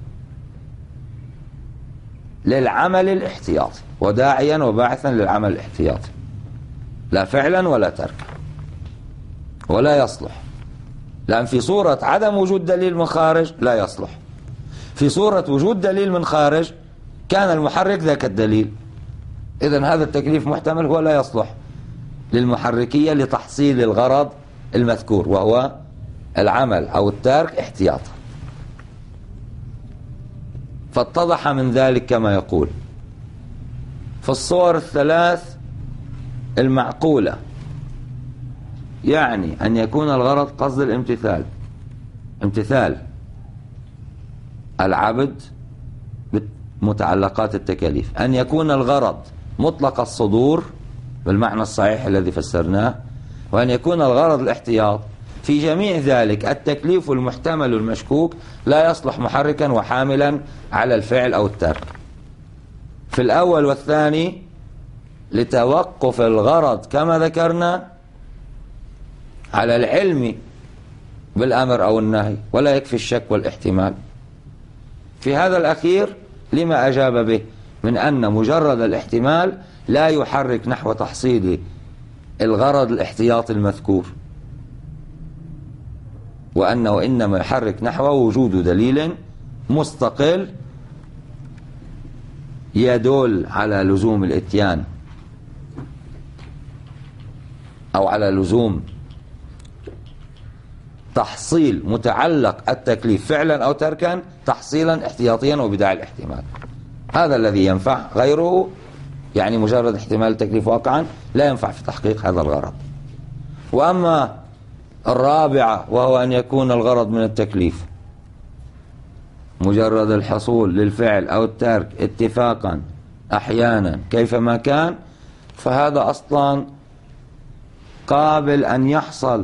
A: للعمل الاحتياطي وداعيا وباعثا للعمل الاحتياطي، لا فعلا ولا تركا، ولا يصلح. لأن في صورة عدم وجود دليل من خارج لا يصلح، في صورة وجود دليل من خارج كان المحرك ذاك الدليل. إذن هذا التكليف محتمل هو لا يصلح للمحركية لتحصيل الغرض المذكور وهو العمل أو الترك احتياطا. فاتضح من ذلك كما يقول في الصور الثلاث المعقولة، يعني أن يكون الغرض قصد الامتثال، امتثال العبد متعلقات التكاليف أن يكون الغرض مطلق الصدور بالمعنى الصحيح الذي فسرناه، وأن يكون الغرض الاحتياط. في جميع ذلك التكليف المحتمل المشكوك لا يصلح محركا وحاملا على الفعل أو الترك. في الأول والثاني لتوقف الغرض كما ذكرنا على العلم بالأمر أو النهي، ولا يكفي الشك والاحتمال. في هذا الأخير لما أجاب به من أن مجرد الاحتمال لا يحرك نحو تحصيل الغرض الاحتياطي المذكور، وأنه إنما يحرك نحو وجود دليل مستقل يدل على لزوم الإتيان أو على لزوم تحصيل متعلق التكليف فعلا أو تركا تحصيلا احتياطيا وبداعي الاحتمال. هذا الذي ينفع، غيره يعني مجرد احتمال التكليف واقعا لا ينفع في تحقيق هذا الغرض. وأما الرابعة وهو أن يكون الغرض من التكليف مجرد الحصول للفعل أو الترك اتفاقا أحيانا كيفما كان، فهذا أصلا قابل أن يحصل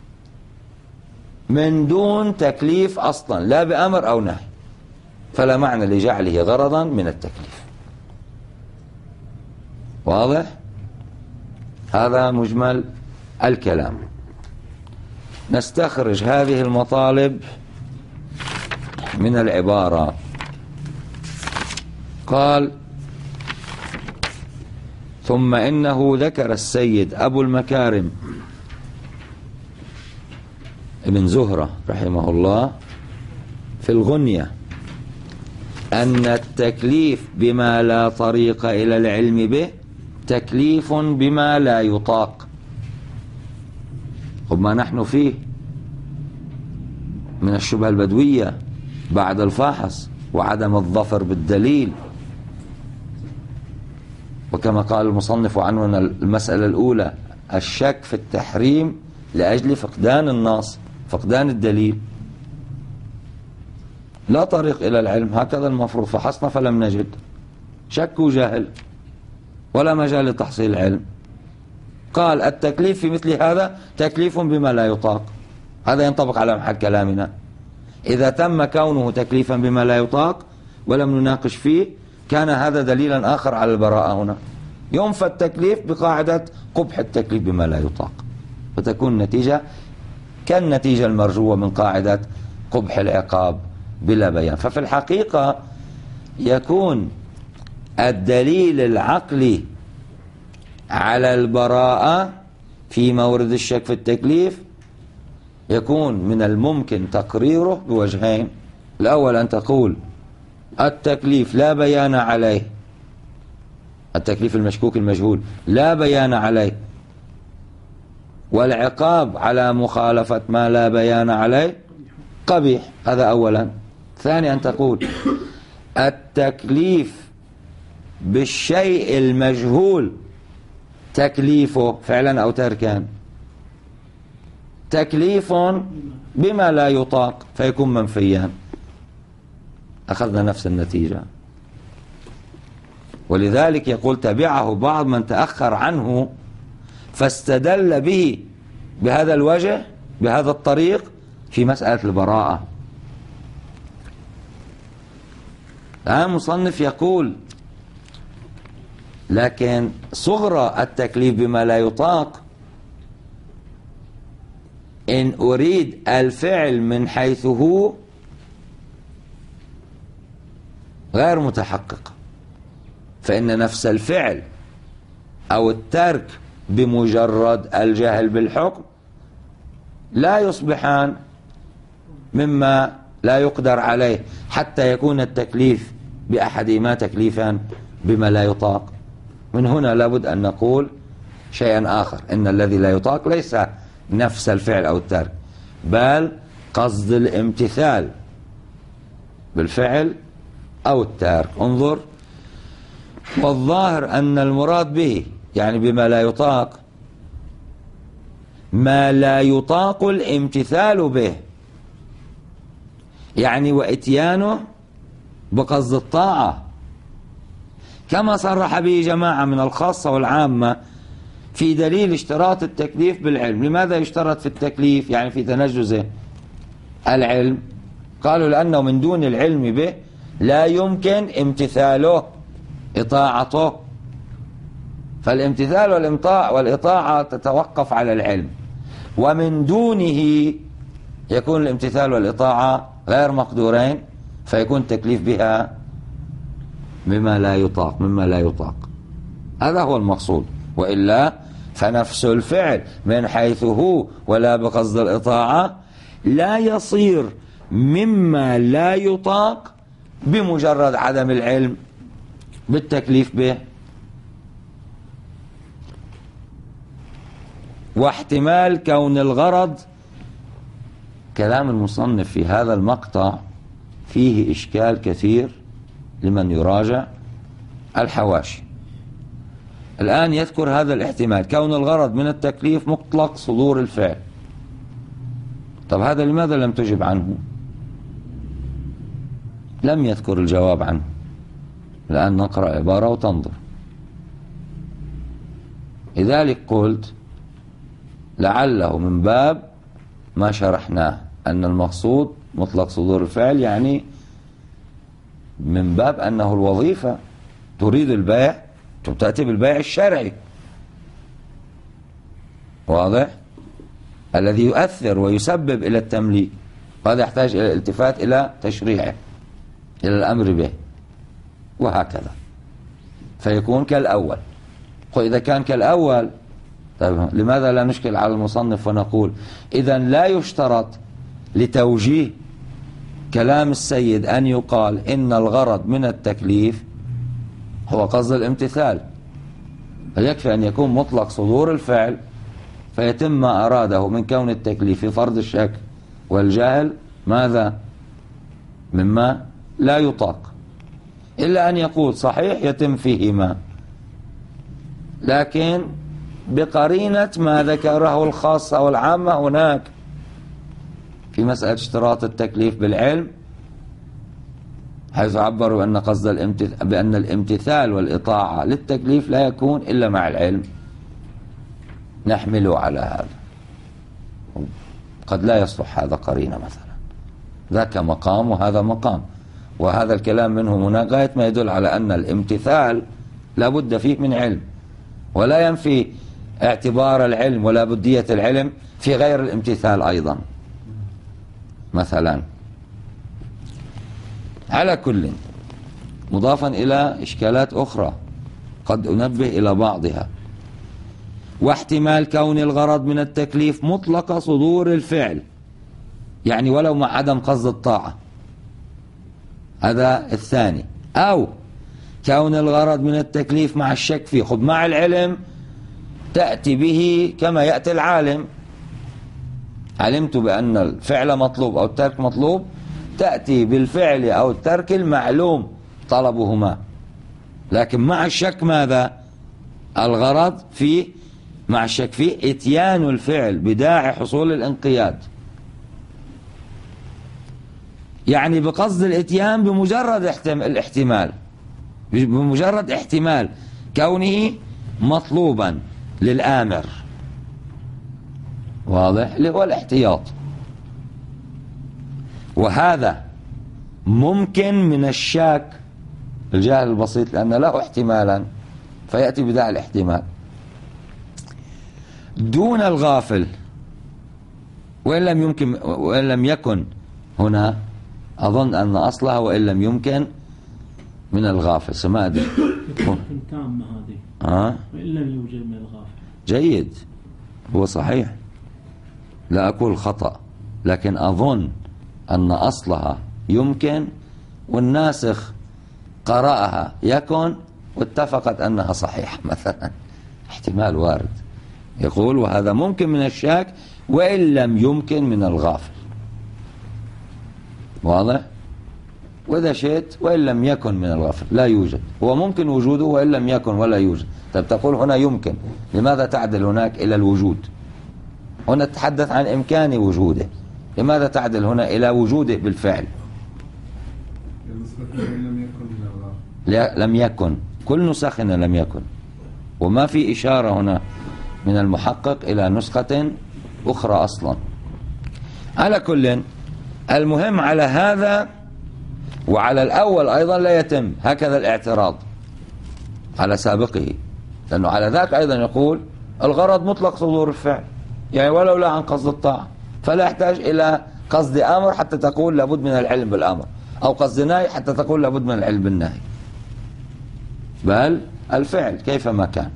A: من دون تكليف أصلا، لا بأمر أو نهي، فلا معنى لجعله غرضا من التكليف. واضح؟ هذا مجمل الكلام. نستخرج هذه المطالب من العبارة. قال: ثم إنه ذكر السيد أبو المكارم ابن زهرة رحمه الله في الغنية أن التكليف بما لا طريق إلى العلم به تكليف بما لا يطاق. وما نحن فيه من الشبهة البدوية بعد الفحص وعدم الظفر بالدليل، وكما قال المصنف عنوان المسألة الأولى الشك في التحريم لأجل فقدان النص، فقدان الدليل. لا طريق إلى العلم، هكذا المفروض، فحصنا فلم نجد، شك وجهل ولا مجال لتحصيل العلم. قال التكليف في مثل هذا تكليف بما لا يطاق. هذا ينطبق على محل كلامنا. إذا تم كونه تكليفا بما لا يطاق ولم نناقش فيه كان هذا دليلا آخر على البراءة. هنا ينفى التكليف بقاعدة قبح التكليف بما لا يطاق، فتكون النتيجة كالنتيجة المرجوة من قاعدة قبح العقاب بلا بيان. ففي الحقيقة يكون الدليل العقلي على البراءة في مورد الشك في التكليف يكون من الممكن تقريره بوجهين. الأول أن تقول التكليف لا بيان عليه، التكليف المشكوك المجهول لا بيان عليه، والعقاب على مخالفة ما لا بيان عليه قبيح. هذا أولا. ثانيا أن تقول التكليف بالشيء المجهول تكليفه فعلا أو تركا تكليف بما لا يطاق فيكون منفيا. أخذنا نفس النتيجة. ولذلك يقول تبعه بعض من تأخر عنه فاستدل به بهذا الوجه بهذا الطريق في مسألة البراءة. الآن مصنف يقول لكن صغرى التكليف بما لا يطاق إن أريد الفعل من حيث هو غير متحقق، فإن نفس الفعل أو الترك بمجرد الجهل بالحكم لا يصبحان مما لا يقدر عليه حتى يكون التكليف بأحدهما تكليفا بما لا يطاق. من هنا لابد أن نقول شيئا آخر، إن الذي لا يطاق ليس نفس الفعل أو الترك، بل قصد الامتثال بالفعل أو الترك. انظر، والظاهر أن المراد به يعني بما لا يطاق ما لا يطاق الامتثال به، يعني وإتيانه بقصد الطاعة كما صرح به جماعة من الخاصة والعامة في دليل اشتراط التكليف بالعلم. لماذا يشترط في التكليف يعني في تنجزه العلم؟ قالوا لأنه من دون العلم به لا يمكن امتثاله إطاعته، فالامتثال والإطاعة تتوقف على العلم، ومن دونه يكون الامتثال والإطاعة غير مقدورين، فيكون التكليف بها مما لا يطاق. هذا هو المقصود، وإلا فنفس الفعل من حيث هو ولا بقصد الإطاعة لا يصير مما لا يطاق بمجرد عدم العلم بالتكليف به. واحتمال كون الغرض، كلام المصنف في هذا المقطع فيه إشكال كثير لمن يراجع الحواشي. الآن يذكر هذا الاحتمال، كون الغرض من التكليف مطلق صدور الفعل. طب هذا لماذا لم تجب عنه؟ لم يذكر الجواب عنه. الآن نقرأ عبارة وتنظر. لذلك قلت لعله من باب ما شرحناه أن المقصود مطلق صدور الفعل، يعني من باب أنه الوظيفة تريد البيع تأتي بالبيع الشرعي، واضح؟ الذي يؤثر ويسبب إلى التمليك، وهذا يحتاج إلى الالتفات إلى تشريعه، إلى الأمر به، وهكذا، فيكون كالأول. وإذا كان كالأول، طيب لماذا لا نشكل على المصنف ونقول إذن لا يشترط لتوجيه كلام السيد أن يقال إن الغرض من التكليف هو قصد الامتثال، فيكفي أن يكون مطلق صدور الفعل فيتم ما أراده من كون التكليف في فرض الشك والجهل ماذا؟ مما لا يطاق، إلا أن يقول صحيح يتم فيهما، لكن بقرينة ما ذكره الخاصة والعامة هناك في مسألة اشتراط التكليف بالعلم، حيث عبروا أن قصد بأن الامتثال والإطاعة للتكليف لا يكون إلا مع العلم. نحمله على هذا، قد لا يصلح هذا قرينة مثلا، ذاك مقام وهذا مقام، وهذا الكلام منه هنا غاية ما يدل على أن الامتثال لا بد فيه من علم، ولا ينفي اعتبار العلم ولا بدية العلم في غير الامتثال أيضا مثلا. على كل، مضافا إلى إشكالات أخرى قد أنبه إلى بعضها. واحتمال كون الغرض من التكليف مطلق صدور الفعل، يعني ولو مع عدم قصد الطاعة، هذا الثاني. أو كون الغرض من التكليف مع الشك فيه، خذ مع العلم تأتي به كما يأتي العالم، علمت بأن الفعل مطلوب أو الترك مطلوب، تأتي بالفعل أو الترك المعلوم طلبهما، لكن مع الشك ماذا؟ الغرض فيه مع الشك فيه اتيان الفعل بداعي حصول الانقياد، يعني بقصد الاتيان بمجرد الاحتمال، بمجرد احتمال كونه مطلوبا للآمر، واضح؟ اللي هو الاحتياط. وهذا ممكن من الشاك الجاهل البسيط لأن له احتمالا فيأتي بداعي الاحتمال، دون الغافل، وإن لم يكن هنا، أظن أن أصلها وإن لم يمكن من الغافل، سما أدري
B: تامة هذه، وإن لم يوجد من الغافل.
A: جيد، هو صحيح، لا أقول خطأ، لكن أظن أن أصلها يمكن، والناسخ قرأها يكن واتفقت أنها صحيحة مثلا، احتمال وارد. يقول وهذا ممكن من الشاك وإن لم يمكن من الغافل، واضح؟ وإذا شئت وإن لم يكن من الغافل لا يوجد، هو ممكن وجوده وإن لم يكن ولا يوجد. طيب تقول هنا يمكن، لماذا تعدل هناك إلى الوجود؟ هنا تتحدث عن إمكان وجوده، لماذا تعدل هنا إلى وجوده بالفعل؟ لم يكن كل نسخنا لم يكن، وما في إشارة هنا من المحقق إلى نسخة أخرى أصلا. على كل، المهم على هذا وعلى الأول أيضا لا يتم هكذا الاعتراض على سابقه، لأنه على ذاك أيضا يقول الغرض مطلق صدور الفعل، يعني ولو لا عن قصد الطاعة، فلا يحتاج إلى قصد أمر حتى تقول لابد من العلم بالأمر، أو قصد نهي حتى تقول لابد من العلم بالنهي، بل الفعل كيفما كان.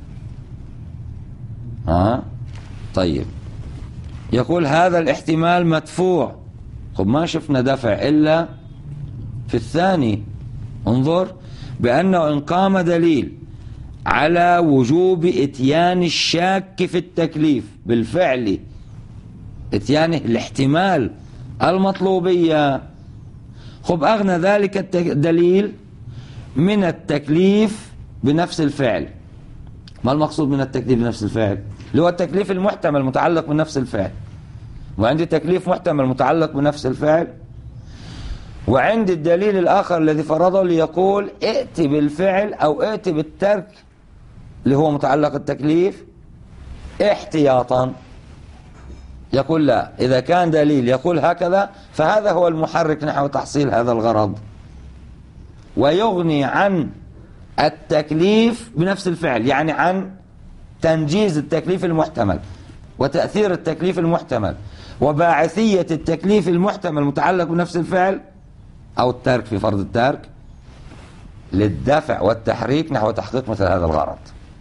A: طيب، يقول هذا الاحتمال مدفوع. طب ما شفنا دفع إلا في الثاني. انظر، بأنه إن قام دليل على وجوب إتيان الشاك في التكليف بالفعل، إتيانه الاحتمال المطلوبية، خب أغنى ذلك الدليل من التكليف بنفس الفعل. ما المقصود من التكليف بنفس الفعل؟ اللي هو التكليف المحتمل متعلق بنفس الفعل. وعندي تكليف محتمل متعلق بنفس الفعل، وعندي الدليل الآخر الذي فرضه ليقول ائت بالفعل أو ائت بالترك اللي هو متعلق التكليف احتياطا. يقول لا، إذا كان دليل يقول هكذا فهذا هو المحرك نحو تحصيل هذا الغرض، ويغني عن التكليف بنفس الفعل، يعني عن تنجيز التكليف المحتمل وتأثير التكليف المحتمل وباعثية التكليف المحتمل المتعلق بنفس الفعل أو الترك في فرض الترك للدفع والتحريك نحو تحقيق مثل هذا الغرض.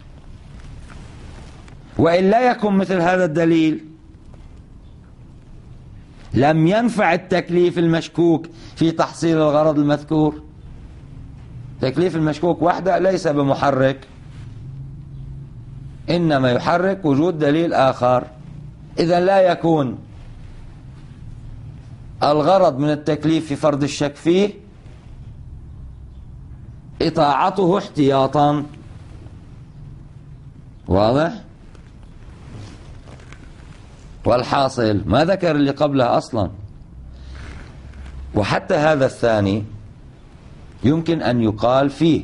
A: وإن لا يكن مثل هذا الدليل لم ينفع التكليف المشكوك في تحصيل الغرض المذكور. تكليف المشكوك وحده ليس بمحرك، إنما يحرك وجود دليل آخر. إذا لا يكون الغرض من التكليف في فرض الشك فيه إطاعته احتياطا. واضح؟ والحاصل ما ذكر اللي قبلها أصلا. وحتى هذا الثاني يمكن أن يقال فيه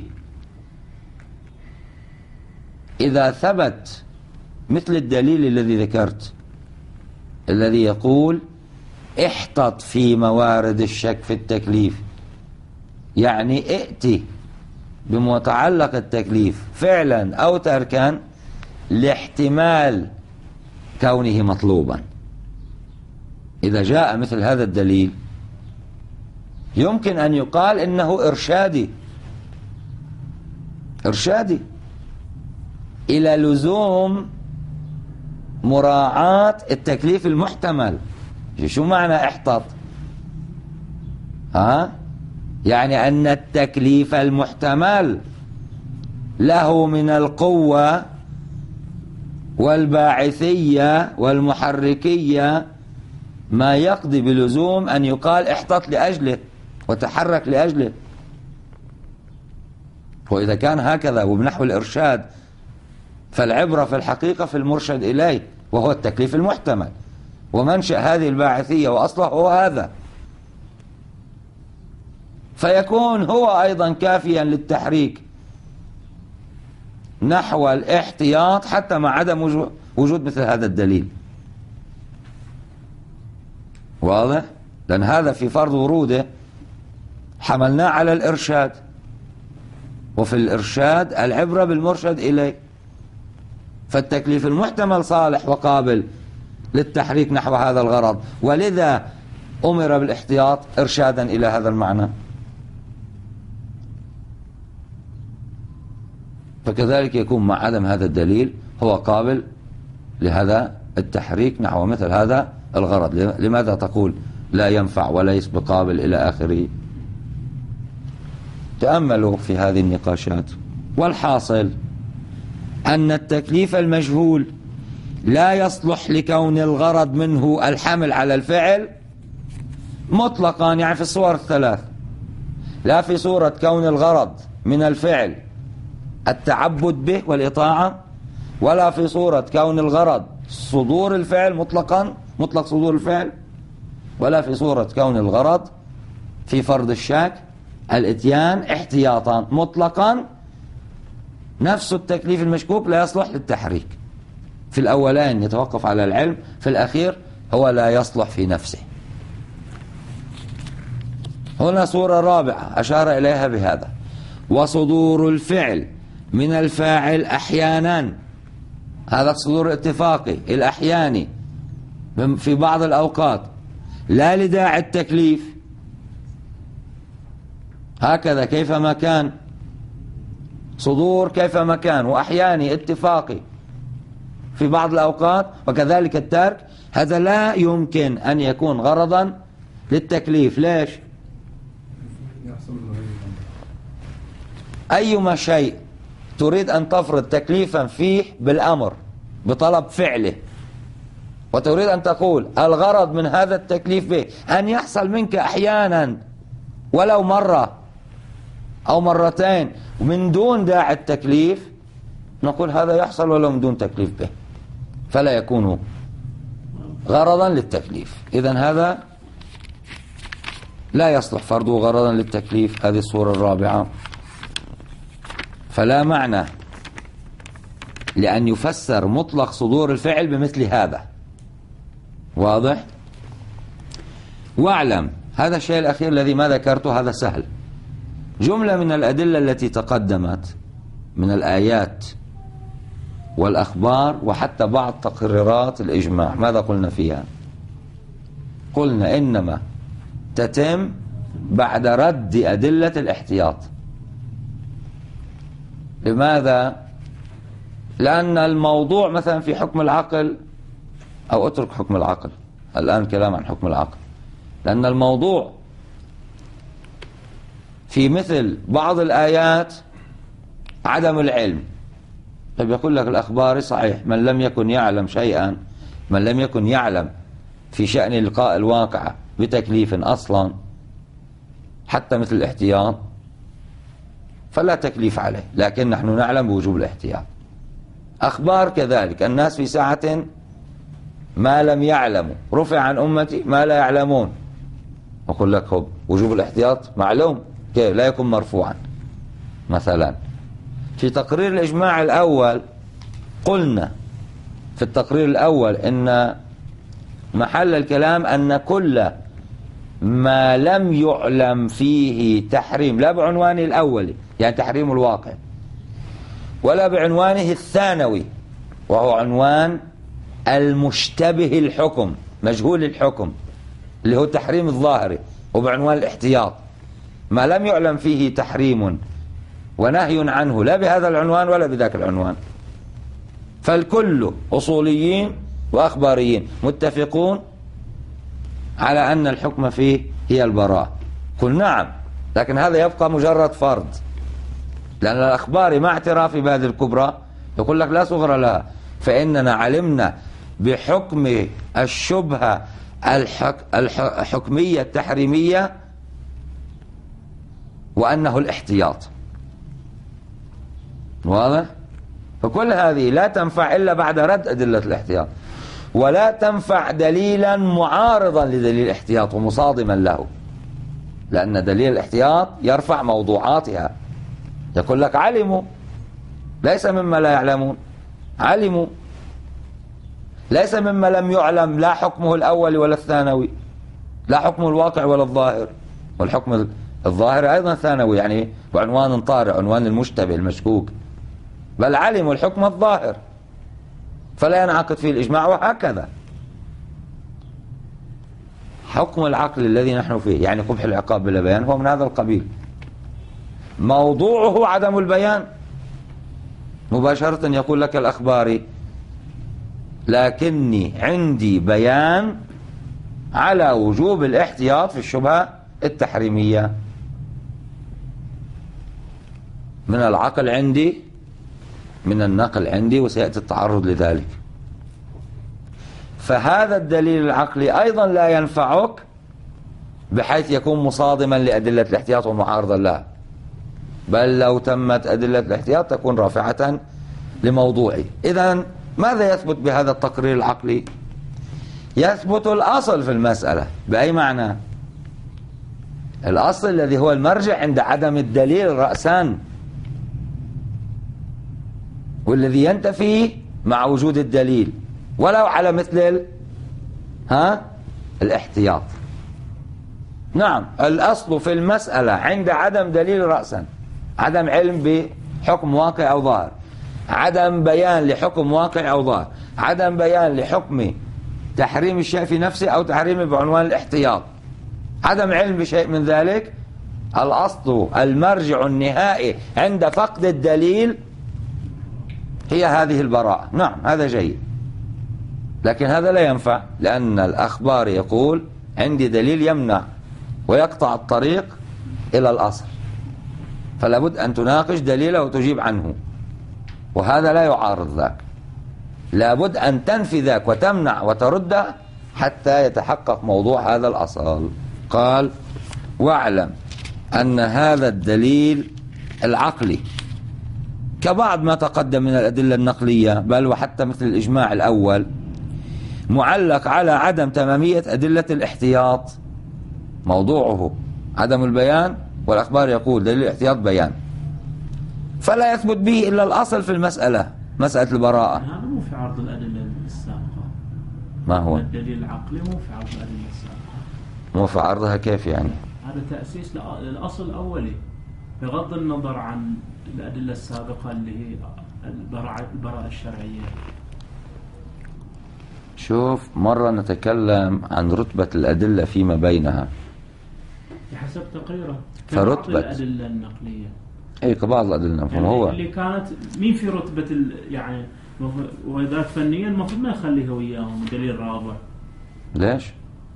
A: إذا ثبت مثل الدليل الذي ذكرت الذي يقول احتط في موارد الشك في التكليف، يعني ائتي بمتعلق التكليف فعلا أو تركا لاحتمال كونه مطلوبا. إذا جاء مثل هذا الدليل يمكن أن يقال إنه إرشادي إلى لزوم مراعاة التكليف المحتمل. شو معنى احتط؟ يعني أن التكليف المحتمل له من القوة والباعثية والمحركية ما يقضي بلزوم أن يقال احتط لأجله وتحرك لأجله. وإذا كان هكذا وبنحو الإرشاد فالعبرة في الحقيقة في المرشد إليه وهو التكليف المحتمل، ومنشأ هذه الباعثية وأصله هو هذا، فيكون هو أيضا كافيا للتحريك نحو الاحتياط حتى مع عدم وجود مثل هذا الدليل. واضح؟ لأن هذا في فرض وروده حملناه على الإرشاد، وفي الإرشاد العبرة بالمرشد إليه، فالتكليف المحتمل صالح وقابل للتحريك نحو هذا الغرض، ولذا أمر بالاحتياط إرشادا إلى هذا المعنى. فكذلك يكون مع عدم هذا الدليل هو قابل لهذا التحريك نحو مثل هذا الغرض. لماذا تقول لا ينفع وليس بقابل إلى آخره؟ تأملوا في هذه النقاشات. والحاصل أن التكليف المجهول لا يصلح لكون الغرض منه الحمل على الفعل مطلقا، يعني في الصور الثلاث، لا في صورة كون الغرض من الفعل التعبد به والإطاعة، ولا في صورة كون الغرض صدور الفعل مطلقا مطلق صدور الفعل، ولا في صورة كون الغرض في فرض الشك الاتيان احتياطا مطلقا نفس التكليف المشكوك لا يصلح للتحريك. في الأولين يتوقف على العلم، في الأخير هو لا يصلح في نفسه. هنا صورة رابعة أشار إليها بهذا: وصدور الفعل من الفاعل أحيانا، هذا الصدور الاتفاقي الأحياني في بعض الأوقات لا لداعي التكليف، هكذا كيفما كان، صدور كيفما كان وأحياني اتفاقي في بعض الأوقات، وكذلك الترك، هذا لا يمكن أن يكون غرضا للتكليف. ليش؟ أيما شيء تريد أن تفرض تكليفا فيه بالأمر بطلب فعله، وتريد أن تقول الغرض من هذا التكليف به أن يحصل منك أحيانا ولو مرة أو مرتين من دون داعي التكليف، نقول هذا يحصل ولو من دون تكليف به، فلا يكون غرضا للتكليف. إذن هذا لا يصلح فرضه غرضا للتكليف. هذه الصورة الرابعة. فلا معنى لأن يفسر مطلق صدور الفعل بمثل هذا. واضح؟ واعلم هذا الشيء الأخير الذي ما ذكرته هذا سهل. جملة من الأدلة التي تقدمت من الآيات والأخبار وحتى بعض تقريرات الإجماع، ماذا قلنا فيها؟ قلنا إنما تتم بعد رد أدلة الاحتياط. لماذا؟ لأن الموضوع مثلا في حكم العقل، أو اترك حكم العقل الآن كلام عن حكم العقل، لأن الموضوع في مثل بعض الآيات عدم العلم. طيب يقول لك الأخبار صحيح، من لم يكن يعلم شيئا، من لم يكن يعلم في شأن لقاء الواقع بتكليف أصلا حتى مثل الاحتياط فلا تكليف عليه، لكن نحن نعلم بوجوب الاحتياط. أخبار كذلك، الناس في ساعة ما لم يعلموا، رفع عن أمتي ما لا يعلمون. أقول لك هو وجوب الاحتياط معلوم، كيف لا يكون مرفوعا؟ مثلا في تقرير الإجماع الأول قلنا في التقرير الأول إن محل الكلام أن كل ما لم يعلم فيه تحريم، لا بعنوانه الأول يعني تحريم الواقع، ولا بعنوانه الثانوي وهو عنوان المشتبه الحكم مجهول الحكم اللي هو تحريم الظاهري، وبعنوان الاحتياط ما لم يعلم فيه تحريم ونهي عنه لا بهذا العنوان ولا بذاك العنوان. فالكل أصوليين وأخباريين متفقون على أن الحكم فيه هي البراءة. قل نعم، لكن هذا يبقى مجرد فرض، لأن الأخبار مع اعتراف بهذه الكبرى يقول لك لا صغر لها، فإننا علمنا بحكم الشبهة الحكمية التحريمية وأنه الاحتياط. واضح؟ فكل هذه لا تنفع إلا بعد رد أدلة الاحتياط، ولا تنفع دليلا معارضا لدليل الاحتياط ومصادما له، لأن دليل الاحتياط يرفع موضوعاتها. يقول لك علموا، ليس مما لا يعلمون، علموا، ليس مما لم يعلم لا حكمه الأول ولا الثانوي، لا حكم الواقع ولا الظاهر، والحكم الظاهر أيضا ثانوي يعني وعنوان طارئ، عنوان المشتبه المشكوك، بل علموا الحكم الظاهر فلا ينعقد فيه الإجماع. وهكذا حكم العقل الذي نحن فيه يعني قبح العقاب بلا بيان هو من هذا القبيل، موضوعه عدم البيان. مباشرة يقول لك الأخباري لكني عندي بيان على وجوب الاحتياط في الشبهة التحريمية، من العقل عندي، من النقل عندي، وسيأتي التعرض لذلك. فهذا الدليل العقلي أيضا لا ينفعك بحيث يكون مصادما لأدلة الاحتياط ومعارضا لها، بل لو تمت أدلة الاحتياط تكون رافعة لموضوعي. إذن ماذا يثبت بهذا التقرير العقلي؟ يثبت الأصل في المسألة. بأي معنى؟ الأصل الذي هو المرجع عند عدم الدليل رأسا، والذي ينتفي مع وجود الدليل ولو على مثل الاحتياط. نعم، الأصل في المسألة عند عدم دليل رأسا، عدم علم بحكم واقع أو ظاهر، عدم بيان لحكم واقع أو ظاهر، عدم بيان لحكم تحريم الشيء في نفسه أو تحريمه بعنوان الاحتياط، عدم علم بشيء من ذلك. الأصل المرجع النهائي عند فقد الدليل هي هذه البراءة. نعم، هذا جيد، لكن هذا لا ينفع، لأن الأخبار يقول عندي دليل يمنع ويقطع الطريق إلى الأصل، فلا بد أن تناقش دليله وتجيب عنه، وهذا لا يعارض ذاك، لا بد أن تنفي ذاك وتمنع وترده حتى يتحقق موضوع هذا الأصل. قال: واعلم أن هذا الدليل العقلي كبعض ما تقدم من الأدلة النقلية، بل وحتى مثل الإجماع الأول، معلق على عدم تمامية أدلة الاحتياط. موضوعه عدم البيان، والأخبار يقول دليل الاحتياط بيان، فلا يثبت به إلا الأصل في المسألة، مسألة البراءة.
B: هذا مو في عرض الأدلة السابقة.
A: ما هو
B: الدليل العقلي مو في عرض الأدلة السابقة.
A: مو في عرضها كيف يعني؟
B: هذا تأسيس للأصل الأولي بغض النظر عن الأدلة السابقة اللي هي البراءة الشرعية.
A: شوف، مرة نتكلم عن رتبة الأدلة فيما بينها
B: بحسب تقريره
A: فرتبة
B: الأدلة النقلية.
A: أي كبعض الأدلة يعني هو
B: اللي كانت مين في رتبة يعني، وإذا فنيا المفروض ما يخليها وياهم دليل رابع.
A: ليش؟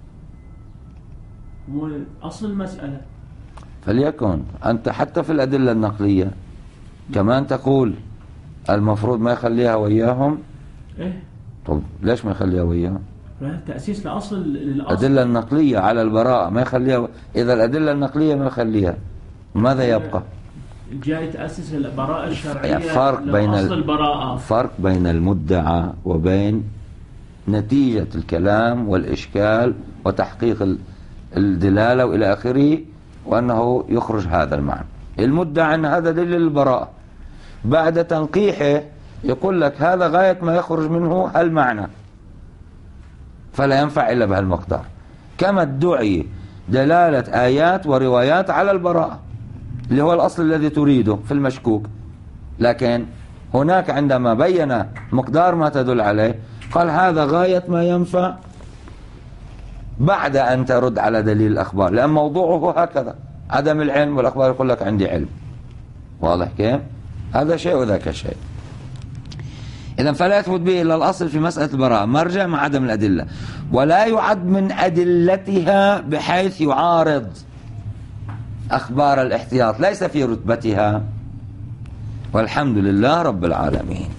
B: هو أصل المسألة.
A: فليكن أنت حتى في الأدلة النقلية كمان تقول المفروض ما يخليها وياهم.
B: إيه؟
A: طب ليش ما يخليها وياهم؟
B: تأسيس لأصل الأصل.
A: الأدلة النقلية على البراءة ما يخليها إذا الأدلة النقلية ما يخليها ماذا يبقى؟
B: جاي تأسس البراءة الشرعية.
A: يعني فرق بين المدعى وبين نتيجة الكلام والإشكال وتحقيق الدلالة وإلى آخره، وأنه يخرج هذا المعنى. المدعى أن هذا دليل البراءة، بعد تنقيحه يقول لك هذا غاية ما يخرج منه المعنى، فلا ينفع إلا بهالمقدار. كما ادعي دلالة آيات وروايات على البراءة اللي هو الأصل الذي تريده في المشكوك، لكن هناك عندما بين مقدار ما تدل عليه قال هذا غاية ما ينفع بعد أن ترد على دليل الأخبار، لأن موضوعه هكذا عدم العلم، والأخبار يقول لك عندي علم. واضح كيف؟ هذا شيء وذاك شيء. إذن فلا يثبت به إلا الأصل في مسألة البراءة، مرجع مع عدم الأدلة، ولا يعد من أدلتها بحيث يعارض أخبار الاحتياط، ليس في رتبتها. والحمد لله رب العالمين.